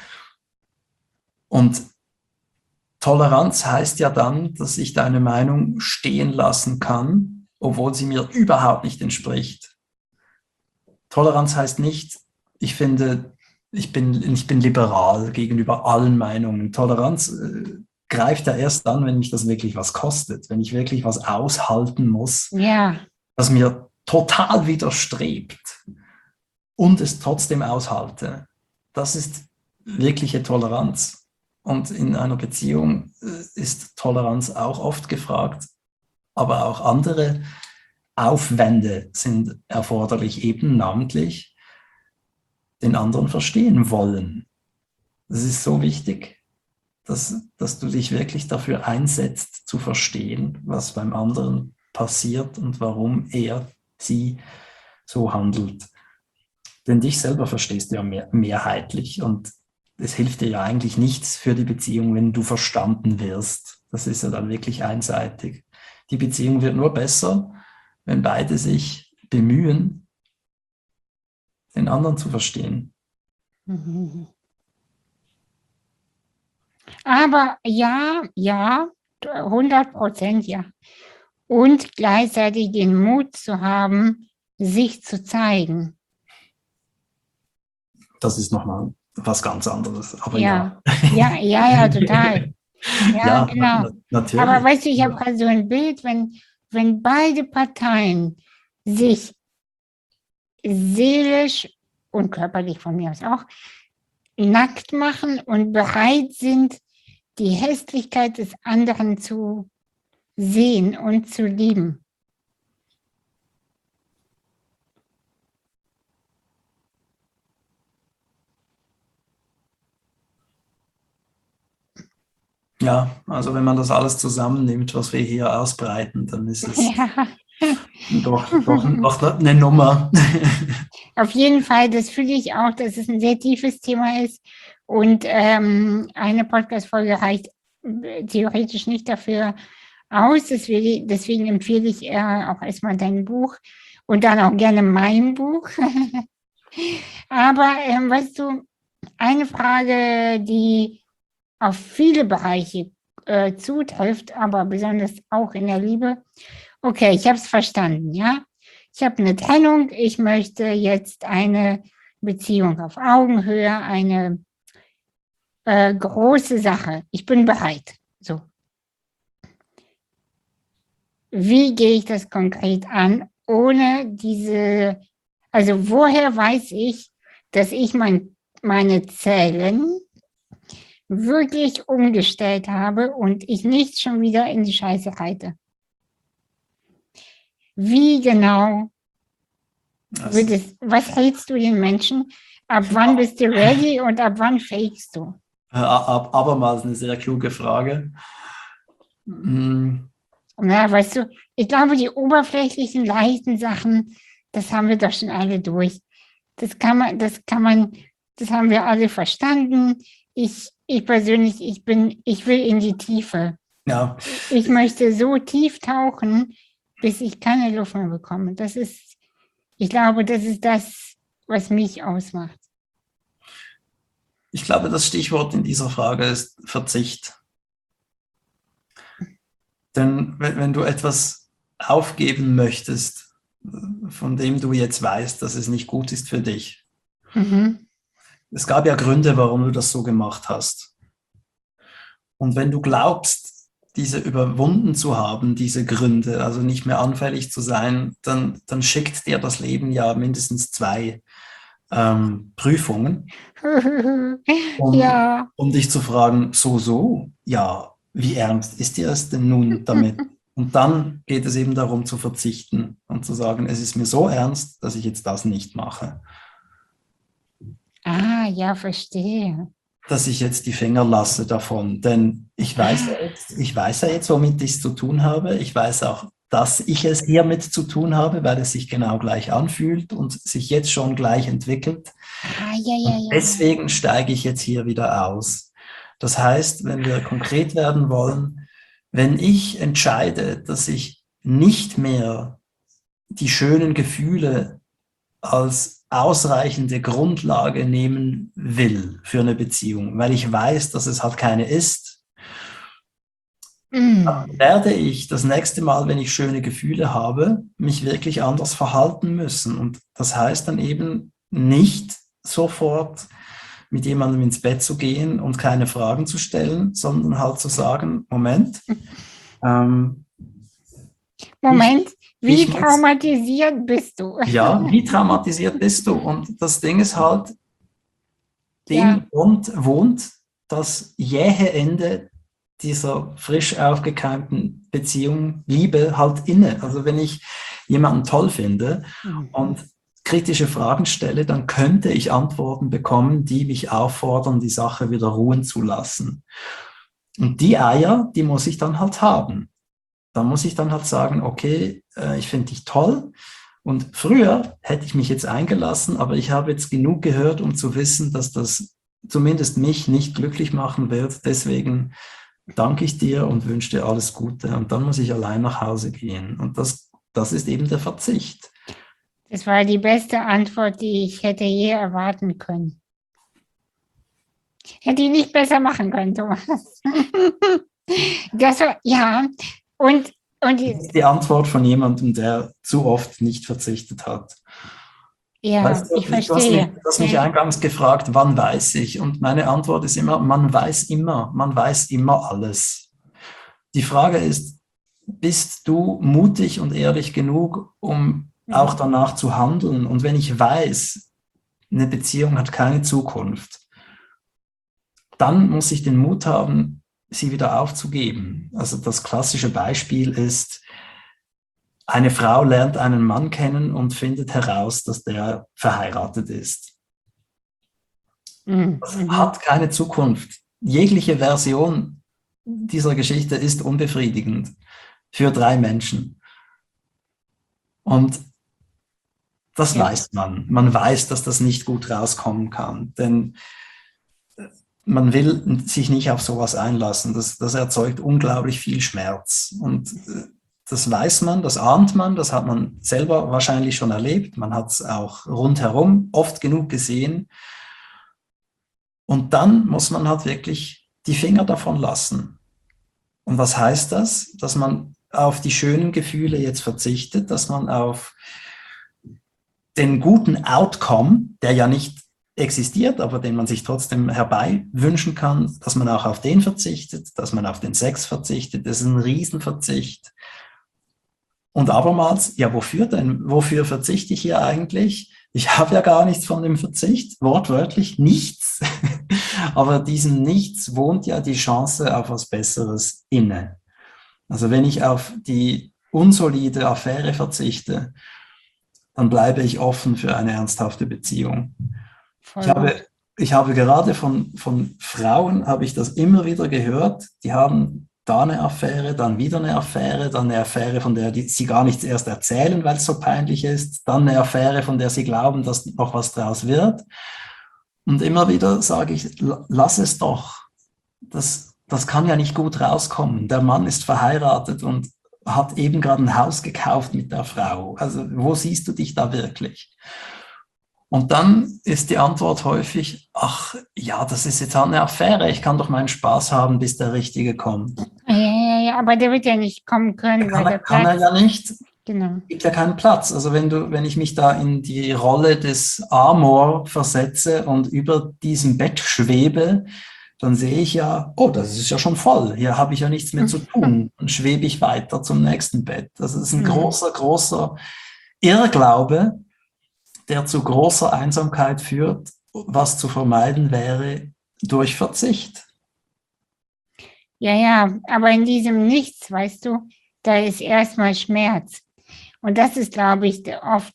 Und Toleranz heißt ja dann, dass ich deine Meinung stehen lassen kann, obwohl sie mir überhaupt nicht entspricht. Toleranz heißt nicht, ich finde, ich bin liberal gegenüber allen Meinungen. Toleranz greift ja erst dann, wenn mich das wirklich was kostet, wenn ich wirklich was aushalten muss, Ja. das mir total widerstrebt und es trotzdem aushalte. Das ist wirkliche Toleranz. Und in einer Beziehung ist Toleranz auch oft gefragt, aber auch andere Aufwände sind erforderlich, eben namentlich den anderen verstehen wollen. Das ist so wichtig, dass du dich wirklich dafür einsetzt, zu verstehen, was beim anderen passiert und warum er, sie so handelt. Denn dich selber verstehst du ja mehrheitlich und es hilft dir ja eigentlich nichts für die Beziehung, wenn du verstanden wirst. Das ist ja dann wirklich einseitig. Die Beziehung wird nur besser, wenn beide sich bemühen, den anderen zu verstehen. Aber ja, 100% ja. Und gleichzeitig den Mut zu haben, sich zu zeigen. Das ist nochmal was ganz anderes. Aber ja. Ja, total. Ja, ja, genau. natürlich. Aber weißt du, ich habe gerade so ein Bild, wenn beide Parteien sich seelisch und körperlich von mir aus auch nackt machen und bereit sind, die Hässlichkeit des anderen zu sehen und zu lieben. Ja, also wenn man das alles zusammennimmt, was wir hier ausbreiten, dann ist es doch eine Nummer. Auf jeden Fall, das fühle ich auch, dass es ein sehr tiefes Thema ist und eine Podcast-Folge reicht theoretisch nicht dafür aus. Deswegen empfehle ich auch erstmal dein Buch und dann auch gerne mein Buch. Aber weißt du, eine Frage, die auf viele Bereiche zutrifft, aber besonders auch in der Liebe. Okay, ich habe es verstanden, ja. Ich habe eine Trennung, ich möchte jetzt eine Beziehung auf Augenhöhe, eine große Sache. Ich bin bereit. So. Wie gehe ich das konkret an, ohne also woher weiß ich, dass ich meine Zellen wirklich umgestellt habe und ich nicht schon wieder in die Scheiße reite? Wie genau was hältst du den Menschen? Ab wann bist du ready und ab wann fakest du? Abermals eine sehr kluge Frage. Na, weißt du, ich glaube, die oberflächlichen, leichten Sachen, das haben wir doch schon alle durch. Das haben wir alle verstanden. Ich persönlich, ich will in die Tiefe. Ja. Ich möchte so tief tauchen, bis ich keine Luft mehr bekomme. Ich glaube, das ist das, was mich ausmacht? Ich glaube, das Stichwort in dieser Frage ist Verzicht. Denn wenn du etwas aufgeben möchtest, von dem du jetzt weißt, dass es nicht gut ist für dich, es gab ja Gründe, warum du das so gemacht hast. Und wenn du glaubst, diese überwunden zu haben, diese Gründe, also nicht mehr anfällig zu sein, dann schickt dir das Leben ja mindestens 2 Prüfungen, Ja. um dich zu fragen, ja, wie ernst ist dir es denn nun damit? Und dann geht es eben darum zu verzichten und zu sagen, es ist mir so ernst, dass ich jetzt das nicht mache. Ah, ja, verstehe. Dass ich jetzt die Finger lasse davon, denn ich weiß ja jetzt, womit ich es zu tun habe. Ich weiß auch, dass ich es hiermit zu tun habe, weil es sich genau gleich anfühlt und sich jetzt schon gleich entwickelt. Ah, ja. Deswegen steige ich jetzt hier wieder aus. Das heißt, wenn wir konkret werden wollen, wenn ich entscheide, dass ich nicht mehr die schönen Gefühle als ausreichende Grundlage nehmen will für eine Beziehung, weil ich weiß, dass es halt keine ist, dann werde ich das nächste Mal, wenn ich schöne Gefühle habe, mich wirklich anders verhalten müssen. Und das heißt dann eben nicht sofort mit jemandem ins Bett zu gehen und keine Fragen zu stellen, sondern halt zu sagen, Moment, wie traumatisiert bist du? Ja, wie traumatisiert bist du? Und das Ding ist halt, dem wohnt das jähe Ende dieser frisch aufgekeimten Beziehung, Liebe halt inne. Also wenn ich jemanden toll finde und kritische Fragen stelle, dann könnte ich Antworten bekommen, die mich auffordern, die Sache wieder ruhen zu lassen. Und die Eier, die muss ich dann halt haben. Da muss ich dann halt sagen, okay, ich finde dich toll. Und früher hätte ich mich jetzt eingelassen, aber ich habe jetzt genug gehört, um zu wissen, dass das zumindest mich nicht glücklich machen wird. Deswegen danke ich dir und wünsche dir alles Gute. Und dann muss ich allein nach Hause gehen. Und das ist eben der Verzicht. Das war die beste Antwort, die ich hätte je erwarten können. Hätte ich nicht besser machen können, Thomas. Das war, ja, und das ist die Antwort von jemandem, der zu oft nicht verzichtet hat. Ja, weißt du, ich verstehe. Du hast mich eingangs gefragt, wann weiß ich? Und meine Antwort ist immer, man weiß immer alles. Die Frage ist, bist du mutig und ehrlich genug, um auch danach zu handeln? Und wenn ich weiß, eine Beziehung hat keine Zukunft, dann muss ich den Mut haben, sie wieder aufzugeben. Also das klassische Beispiel ist, eine Frau lernt einen Mann kennen und findet heraus, dass der verheiratet ist. Das hat keine Zukunft. Jegliche Version dieser Geschichte ist unbefriedigend für 3 Menschen. Und das weiß man. Man weiß, dass das nicht gut rauskommen kann, denn man will sich nicht auf sowas einlassen. Das erzeugt unglaublich viel Schmerz. Und das weiß man, das ahnt man, das hat man selber wahrscheinlich schon erlebt. Man hat es auch rundherum oft genug gesehen. Und dann muss man halt wirklich die Finger davon lassen. Und was heißt das? Dass man auf die schönen Gefühle jetzt verzichtet, dass man auf den guten Outcome, der ja nicht existiert, aber den man sich trotzdem herbei wünschen kann, dass man auch auf den verzichtet, dass man auf den Sex verzichtet. Das ist ein Riesenverzicht. Und abermals, ja, wofür denn? Wofür verzichte ich hier eigentlich? Ich habe ja gar nichts von dem Verzicht, wortwörtlich nichts. Aber diesem Nichts wohnt ja die Chance auf was Besseres inne. Also wenn ich auf die unsolide Affäre verzichte, dann bleibe ich offen für eine ernsthafte Beziehung. Ich habe gerade von Frauen, habe ich das immer wieder gehört, die haben da eine Affäre, dann wieder eine Affäre, dann eine Affäre, von der sie gar nichts erst erzählen, weil es so peinlich ist, dann eine Affäre, von der sie glauben, dass noch was draus wird. Und immer wieder sage ich, lass es doch. Das kann ja nicht gut rauskommen. Der Mann ist verheiratet und hat eben gerade ein Haus gekauft mit der Frau. Also wo siehst du dich da wirklich? Und dann ist die Antwort häufig, ach ja, das ist jetzt halt eine Affäre, ich kann doch meinen Spaß haben, bis der Richtige kommt. Ja, aber der wird ja nicht kommen können, weil der Kann er Platz, ja nicht, genau. gibt ja keinen Platz. Also wenn ich mich da in die Rolle des Amor versetze und über diesem Bett schwebe, dann sehe ich ja, oh, das ist ja schon voll, hier habe ich ja nichts mehr zu tun. Dann schwebe ich weiter zum nächsten Bett. Das ist ein großer, großer Irrglaube, der zu großer Einsamkeit führt, was zu vermeiden wäre durch Verzicht. Ja, aber in diesem Nichts, weißt du, da ist erstmal Schmerz. Und das ist, glaube ich, oft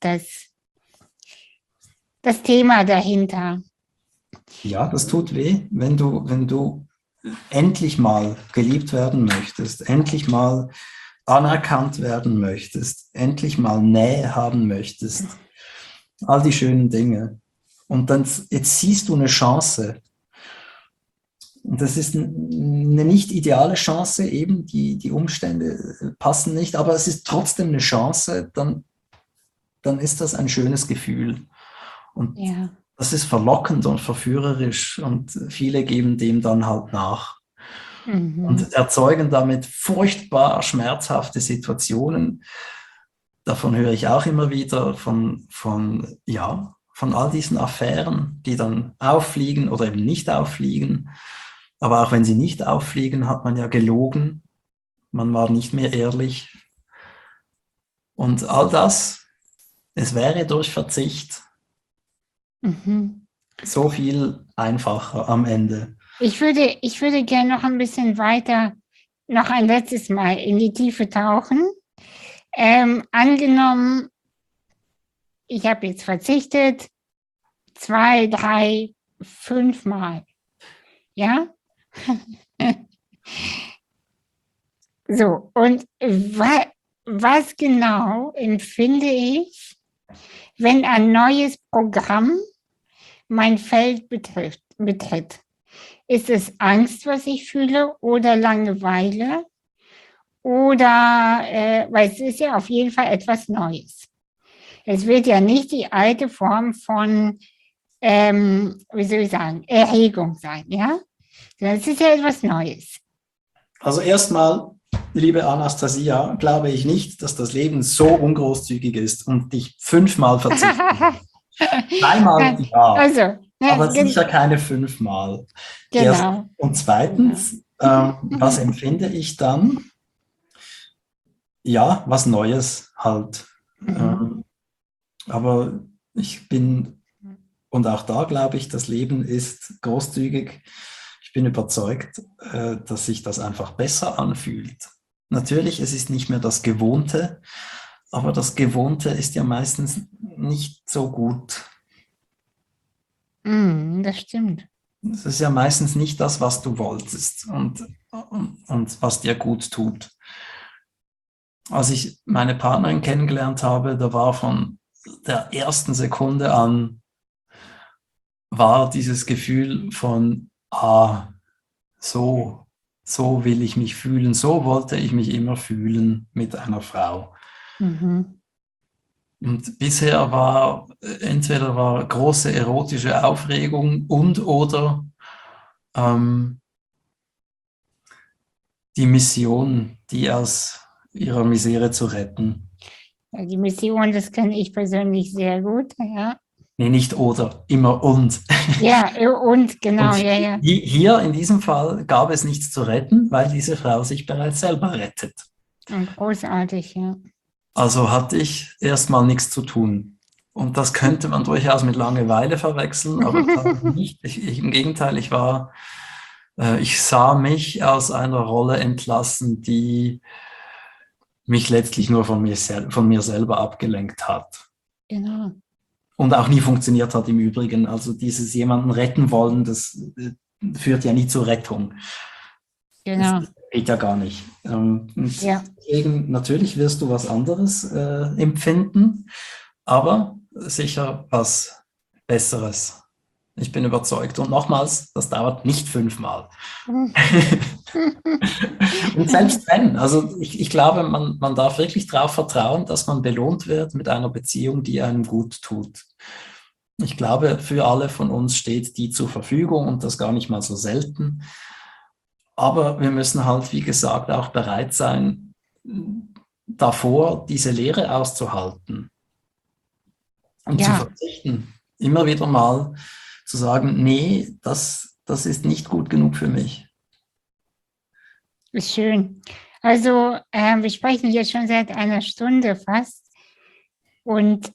das Thema dahinter. Ja, das tut weh, wenn du endlich mal geliebt werden möchtest, endlich mal anerkannt werden möchtest, endlich mal Nähe haben möchtest, all die schönen Dinge. Und dann jetzt siehst du eine Chance. Und das ist eine nicht ideale Chance, eben die Umstände passen nicht, aber es ist trotzdem eine Chance, dann ist das ein schönes Gefühl. Und Ja. das ist verlockend und verführerisch und viele geben dem dann halt nach. Und erzeugen damit furchtbar schmerzhafte Situationen. Davon höre ich auch immer wieder von all diesen Affären, die dann auffliegen oder eben nicht auffliegen. Aber auch wenn sie nicht auffliegen, hat man ja gelogen. Man war nicht mehr ehrlich. Und all das, es wäre durch Verzicht so viel einfacher am Ende. Ich würde gerne noch ein bisschen weiter, noch ein letztes Mal in die Tiefe tauchen. Angenommen, ich habe jetzt verzichtet, 2, 3, 5 Mal. Ja? So, und was genau empfinde ich, wenn ein neues Programm mein Feld betritt? Ist es Angst, was ich fühle, oder Langeweile? Oder, weil es ist ja auf jeden Fall etwas Neues. Es wird ja nicht die alte Form von, wie soll ich sagen, Erregung sein, ja? Das ist ja etwas Neues. Also erstmal, liebe Anastasia, glaube ich nicht, dass das Leben so ungroßzügig ist und dich 5-mal verzichten. 3-mal ja, also, aber sicher keine 5-mal. Genau. Und zweitens, was empfinde ich dann? Ja, was Neues halt. Aber und auch da glaube ich, das Leben ist großzügig. Ich bin überzeugt, dass sich das einfach besser anfühlt. Natürlich, es ist nicht mehr das Gewohnte, aber das Gewohnte ist ja meistens nicht so gut. Das stimmt. Es ist ja meistens nicht das, was du wolltest und was dir gut tut. Als ich meine Partnerin kennengelernt habe, da war von der ersten Sekunde an, war dieses Gefühl von, so will ich mich fühlen, so wollte ich mich immer fühlen mit einer Frau. Und bisher war entweder große erotische Aufregung oder die Mission, die aus ihrer Misere zu retten. Ja, die Mission, das kenne ich persönlich sehr gut, ja. Nee, nicht oder, immer und. Ja, und genau, Und ja. Hier in diesem Fall gab es nichts zu retten, weil diese Frau sich bereits selber rettet. Und großartig, ja. Also hatte ich erstmal nichts zu tun. Und das könnte man durchaus mit Langeweile verwechseln, aber nicht. Im Gegenteil, ich sah mich aus einer Rolle entlassen, die mich letztlich nur von mir selber abgelenkt hat. Genau. Und auch nie funktioniert hat im Übrigen. Also dieses jemanden retten wollen, das führt ja nie zur Rettung. Genau. Das geht ja gar nicht. Ja. Deswegen, natürlich wirst du was anderes empfinden, aber sicher was Besseres. Ich bin überzeugt. Und nochmals, das dauert nicht 5-mal. Und selbst wenn, also ich glaube, man darf wirklich darauf vertrauen, dass man belohnt wird mit einer Beziehung, die einem gut tut. Ich glaube, für alle von uns steht die zur Verfügung und das gar nicht mal so selten. Aber wir müssen halt, wie gesagt, auch bereit sein, davor diese Leere auszuhalten und zu Ja, verzichten. Immer wieder mal zu sagen, nee, das ist nicht gut genug für mich. ist schön. Also, wir sprechen jetzt schon seit einer Stunde fast und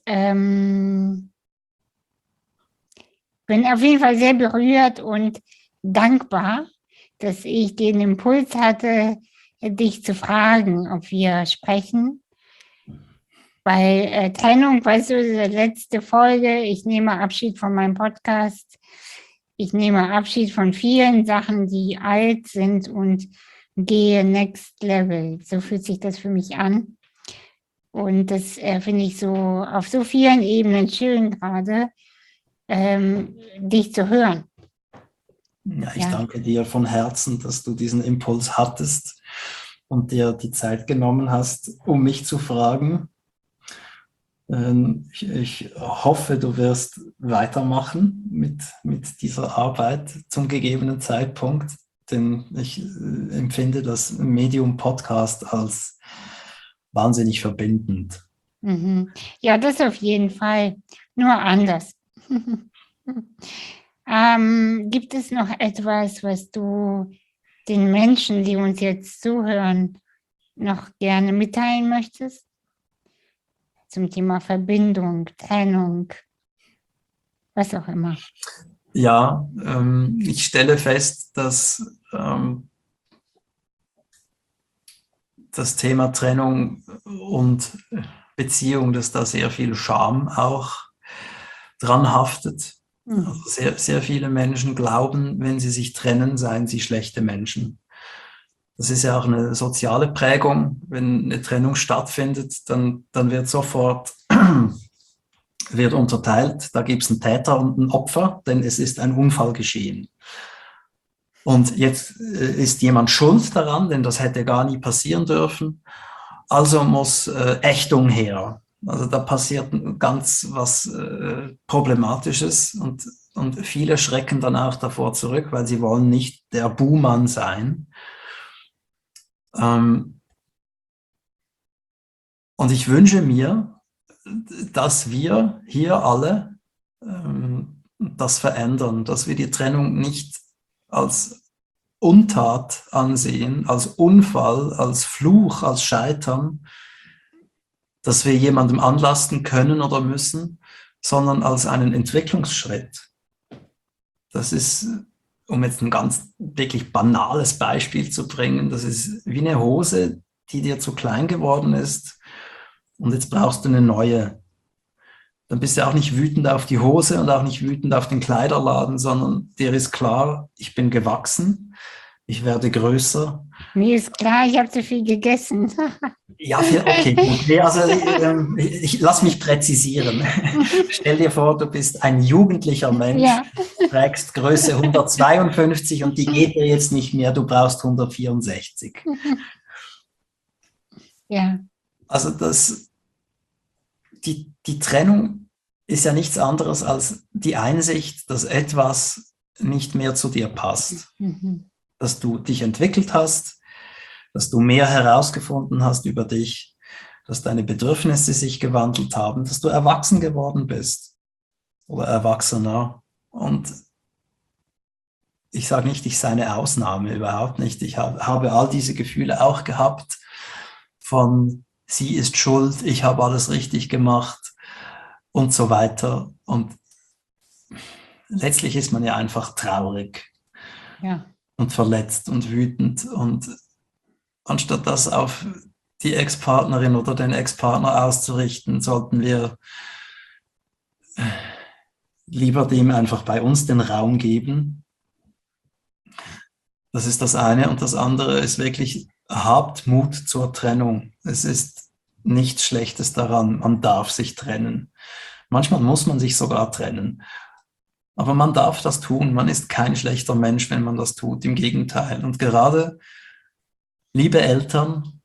bin auf jeden Fall sehr berührt und dankbar, dass ich den Impuls hatte, dich zu fragen, ob wir sprechen. Bei Trennung, weißt du, die letzte Folge, ich nehme Abschied von meinem Podcast. Ich nehme Abschied von vielen Sachen, die alt sind und gehe next level. So fühlt sich das für mich an. Und das finde ich so auf so vielen Ebenen schön gerade, dich zu hören. Ja, ich Ja. danke dir von Herzen, dass du diesen Impuls hattest und dir die Zeit genommen hast, um mich zu fragen. Ich hoffe, du wirst weitermachen mit dieser Arbeit zum gegebenen Zeitpunkt, denn ich empfinde das Medium Podcast als wahnsinnig verbindend. Mhm. Ja, das auf jeden Fall. Nur anders. Gibt es noch etwas, was du den Menschen, die uns jetzt zuhören, noch gerne mitteilen möchtest? Zum Thema Verbindung, Trennung, was auch immer. Ja, ich stelle fest, dass das Thema Trennung und Beziehung, dass da sehr viel Scham auch dran haftet. Also sehr, sehr viele Menschen glauben, wenn sie sich trennen, seien sie schlechte Menschen. Das ist ja auch eine soziale Prägung. Wenn eine Trennung stattfindet, dann wird sofort wird unterteilt, da gibt es einen Täter und ein Opfer, denn es ist ein Unfall geschehen. Und jetzt ist jemand schuld daran, denn das hätte gar nie passieren dürfen. Also muss Ächtung her. Also da passiert ganz was Problematisches und viele schrecken dann auch davor zurück, weil sie wollen nicht der Buhmann sein. Und ich wünsche mir, dass wir hier alle das verändern, dass wir die Trennung nicht als Untat ansehen, als Unfall, als Fluch, als Scheitern, dass wir jemandem anlasten können oder müssen, sondern als einen Entwicklungsschritt. Das ist, um jetzt ein ganz wirklich banales Beispiel zu bringen, das ist wie eine Hose, die dir zu klein geworden ist und jetzt brauchst du eine neue. Dann bist du auch nicht wütend auf die Hose und auch nicht wütend auf den Kleiderladen, sondern dir ist klar, ich bin gewachsen, ich werde größer. Mir ist klar, ich habe zu viel gegessen. Ja, okay, gut. Nee, also ich lass mich präzisieren. Stell dir vor, du bist ein jugendlicher Mensch, Ja. trägst Größe 152 und die geht dir jetzt nicht mehr, du brauchst 164. Ja. Also die Trennung ist ja nichts anderes als die Einsicht, dass etwas nicht mehr zu dir passt. Dass du dich entwickelt hast, dass du mehr herausgefunden hast über dich, dass deine Bedürfnisse sich gewandelt haben, dass du erwachsen geworden bist oder erwachsener. Und ich sage nicht, ich sei eine Ausnahme, überhaupt nicht. Ich habe all diese Gefühle auch gehabt von, sie ist schuld, ich habe alles richtig gemacht und so weiter. Und letztlich ist man ja einfach traurig und verletzt und wütend. Und anstatt das auf die Ex-Partnerin oder den Ex-Partner auszurichten, sollten wir lieber dem einfach bei uns den Raum geben. Das ist das eine. Und das andere ist wirklich, habt Mut zur Trennung. Es ist nichts Schlechtes daran. Man darf sich trennen. Manchmal muss man sich sogar trennen. Aber man darf das tun. Man ist kein schlechter Mensch, wenn man das tut. Im Gegenteil. Und gerade, liebe Eltern,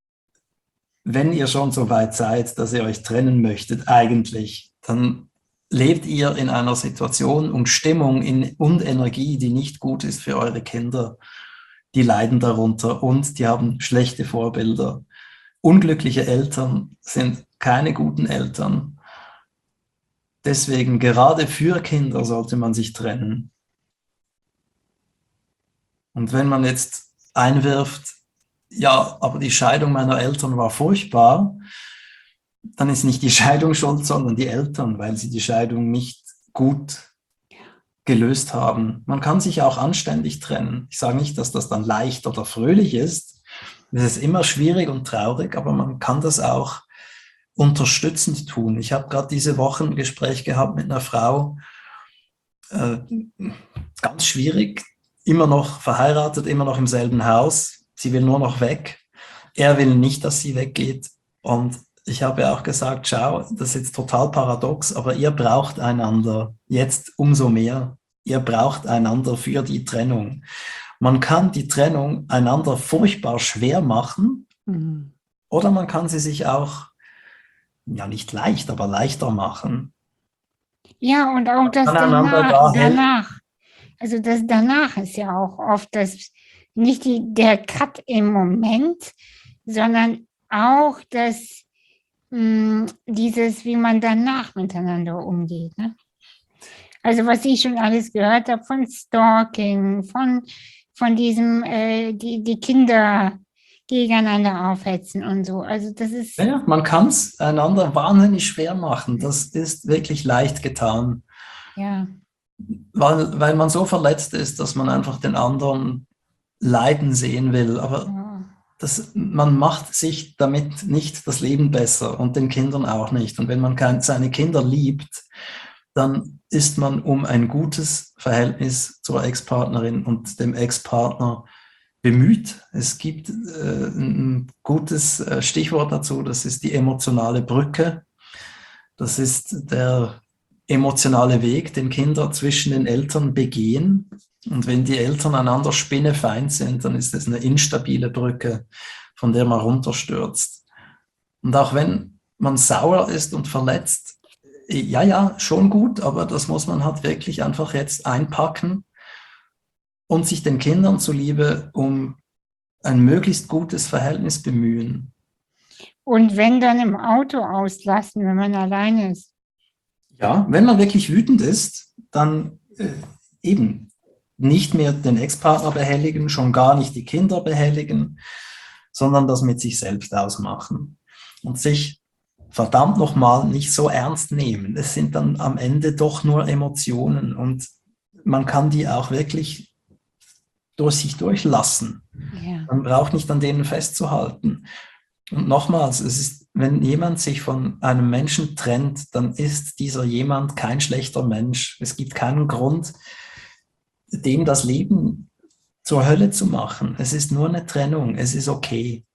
wenn ihr schon so weit seid, dass ihr euch trennen möchtet, eigentlich, dann lebt ihr in einer Situation und Stimmung und Energie, die nicht gut ist für eure Kinder. Die leiden darunter und die haben schlechte Vorbilder. Unglückliche Eltern sind keine guten Eltern. Deswegen, gerade für Kinder sollte man sich trennen. Und wenn man jetzt einwirft, ja, aber die Scheidung meiner Eltern war furchtbar, dann ist nicht die Scheidung schuld, sondern die Eltern, weil sie die Scheidung nicht gut gelöst haben. Man kann sich auch anständig trennen. Ich sage nicht, dass das dann leicht oder fröhlich ist. Es ist immer schwierig und traurig, aber man kann das auch unterstützend tun. Ich habe gerade diese Woche ein Gespräch gehabt mit einer Frau, ganz schwierig, immer noch verheiratet, immer noch im selben Haus. Sie will nur noch weg. Er will nicht, dass sie weggeht. Und ich habe ja auch gesagt, schau, das ist jetzt total paradox, aber ihr braucht einander jetzt umso mehr. Ihr braucht einander für die Trennung. Man kann die Trennung einander furchtbar schwer machen, oder man kann sie sich auch, ja nicht leicht, aber leichter machen. Ja, und auch das danach. Also das danach ist ja auch oft nicht der Cut im Moment, sondern auch dieses, wie man danach miteinander umgeht. Ne? Also was ich schon alles gehört habe von Stalking, von diesem, die Kinder gegeneinander aufhetzen und so. Also das ist... Ja, man kann es einander wahnsinnig schwer machen. Das ist wirklich leicht getan. Ja. Weil man so verletzt ist, dass man einfach den anderen leiden sehen will. Aber man macht sich damit nicht das Leben besser und den Kindern auch nicht. Und wenn man seine Kinder liebt, dann ist man um ein gutes Verhältnis zur Ex-Partnerin und dem Ex-Partner bemüht. Es gibt ein gutes Stichwort dazu, das ist die emotionale Brücke. Das ist der emotionale Weg, den Kinder zwischen den Eltern begehen. Und wenn die Eltern einander spinnefeind sind, dann ist es eine instabile Brücke, von der man runterstürzt. Und auch wenn man sauer ist und verletzt, ja, schon gut, aber das muss man halt wirklich einfach jetzt einpacken und sich den Kindern zuliebe um ein möglichst gutes Verhältnis bemühen. Und wenn dann im Auto auslassen, wenn man alleine ist. Ja, wenn man wirklich wütend ist, dann eben nicht mehr den Ex-Partner behelligen, schon gar nicht die Kinder behelligen, sondern das mit sich selbst ausmachen und sich verdammt nochmal nicht so ernst nehmen. Es sind dann am Ende doch nur Emotionen und man kann die auch wirklich durch sich durchlassen. Ja. Man braucht nicht an denen festzuhalten. Und nochmals, es ist, wenn jemand sich von einem Menschen trennt, dann ist dieser jemand kein schlechter Mensch. Es gibt keinen Grund, dem das Leben zur Hölle zu machen. Es ist nur eine Trennung, es ist okay.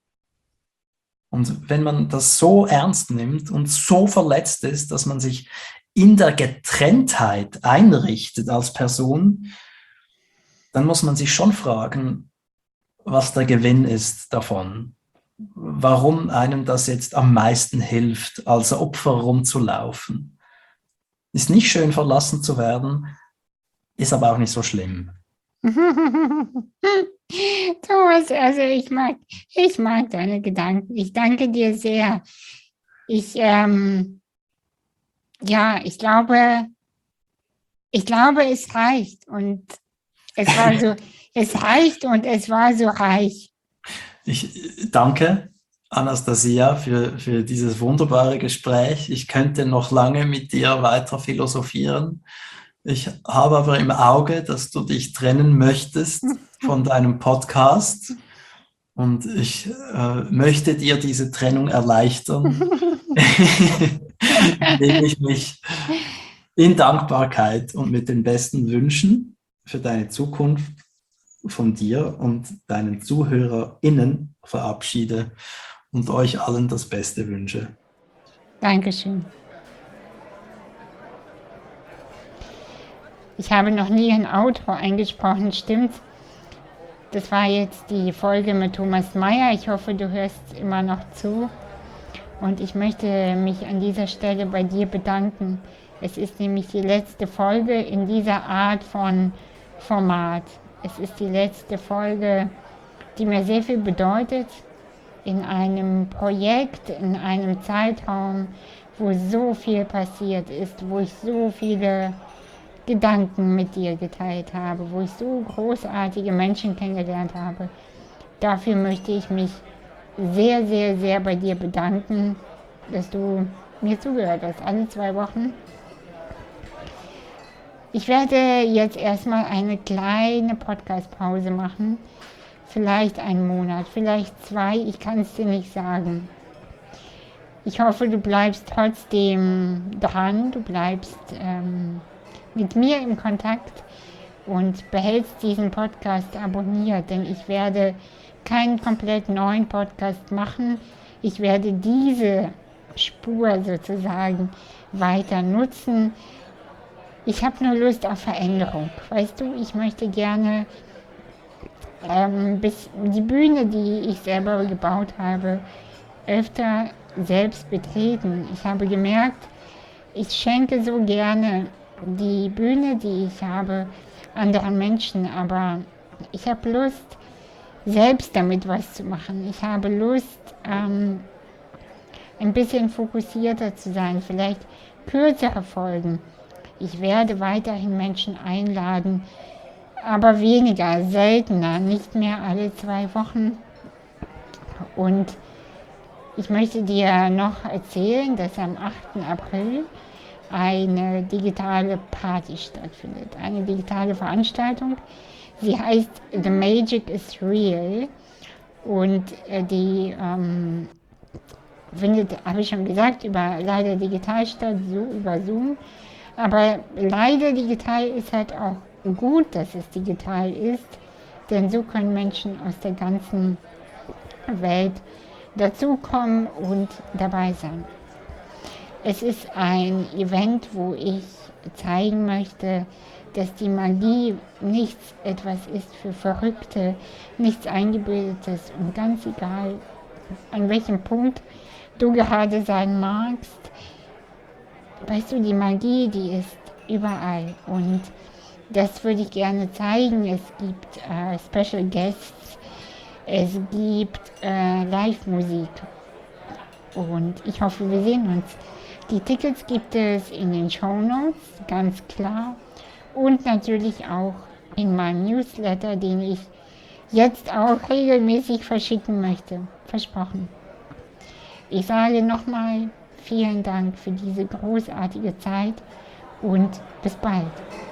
Und wenn man das so ernst nimmt und so verletzt ist, dass man sich in der Getrenntheit einrichtet als Person, dann muss man sich schon fragen, was der Gewinn ist davon. Warum einem das jetzt am meisten hilft, als Opfer rumzulaufen. Ist nicht schön, verlassen zu werden, ist aber auch nicht so schlimm. Thomas, also ich mag deine Gedanken. Ich danke dir sehr. Ich glaube, es reicht und es war so reich. Ich danke, Anastasia, für dieses wunderbare Gespräch. Ich könnte noch lange mit dir weiter philosophieren. Ich habe aber im Auge, dass du dich trennen möchtest von deinem Podcast und ich möchte dir diese Trennung erleichtern, indem ich mich in Dankbarkeit und mit den besten Wünschen für deine Zukunft von dir und deinen ZuhörerInnen verabschiede und euch allen das Beste wünsche. Dankeschön. Ich habe noch nie ein Autor eingesprochen, stimmt's? Das war jetzt die Folge mit Thomas Maier. Ich hoffe, du hörst immer noch zu. Und ich möchte mich an dieser Stelle bei dir bedanken, Es ist nämlich die letzte Folge in dieser Art von Format. Es ist die letzte Folge, die mir sehr viel bedeutet, in einem Projekt, in einem Zeitraum, wo so viel passiert ist, wo ich so viele Gedanken mit dir geteilt habe, wo ich so großartige Menschen kennengelernt habe. Dafür möchte ich mich sehr, sehr, sehr bei dir bedanken, dass du mir zugehört hast, alle 2 Wochen. Ich werde jetzt erstmal eine kleine Podcast-Pause machen. Vielleicht einen Monat, vielleicht 2, ich kann es dir nicht sagen. Ich hoffe, du bleibst trotzdem dran, du bleibst mit mir im Kontakt und behältst diesen Podcast abonniert, denn ich werde keinen komplett neuen Podcast machen. Ich werde diese Spur sozusagen weiter nutzen. Ich habe nur Lust auf Veränderung. Weißt du, ich möchte gerne bis die Bühne, die ich selber gebaut habe, öfter selbst betreten. Ich habe gemerkt, ich schenke so gerne die Bühne, die ich habe, anderen Menschen, aber ich habe Lust, selbst damit was zu machen. Ich habe Lust, ein bisschen fokussierter zu sein, vielleicht kürzere Folgen. Ich werde weiterhin Menschen einladen, aber weniger, seltener, nicht mehr alle 2 Wochen. Und ich möchte dir noch erzählen, dass am 8. April eine digitale Party stattfindet, eine digitale Veranstaltung. Sie heißt The Magic is Real und die findet, habe ich schon gesagt, leider digital statt, so über Zoom. Aber leider digital ist halt auch gut, dass es digital ist, denn so können Menschen aus der ganzen Welt dazukommen und dabei sein. Es ist ein Event, wo ich zeigen möchte, dass die Magie nichts etwas ist für Verrückte, nichts Eingebildetes und ganz egal, an welchem Punkt du gerade sein magst, weißt du, die Magie, die ist überall und das würde ich gerne zeigen. Es gibt Special Guests, es gibt Live-Musik und ich hoffe, wir sehen uns. Die Tickets gibt es in den Shownotes, ganz klar, und natürlich auch in meinem Newsletter, den ich jetzt auch regelmäßig verschicken möchte. Versprochen. Ich sage nochmal vielen Dank für diese großartige Zeit und bis bald.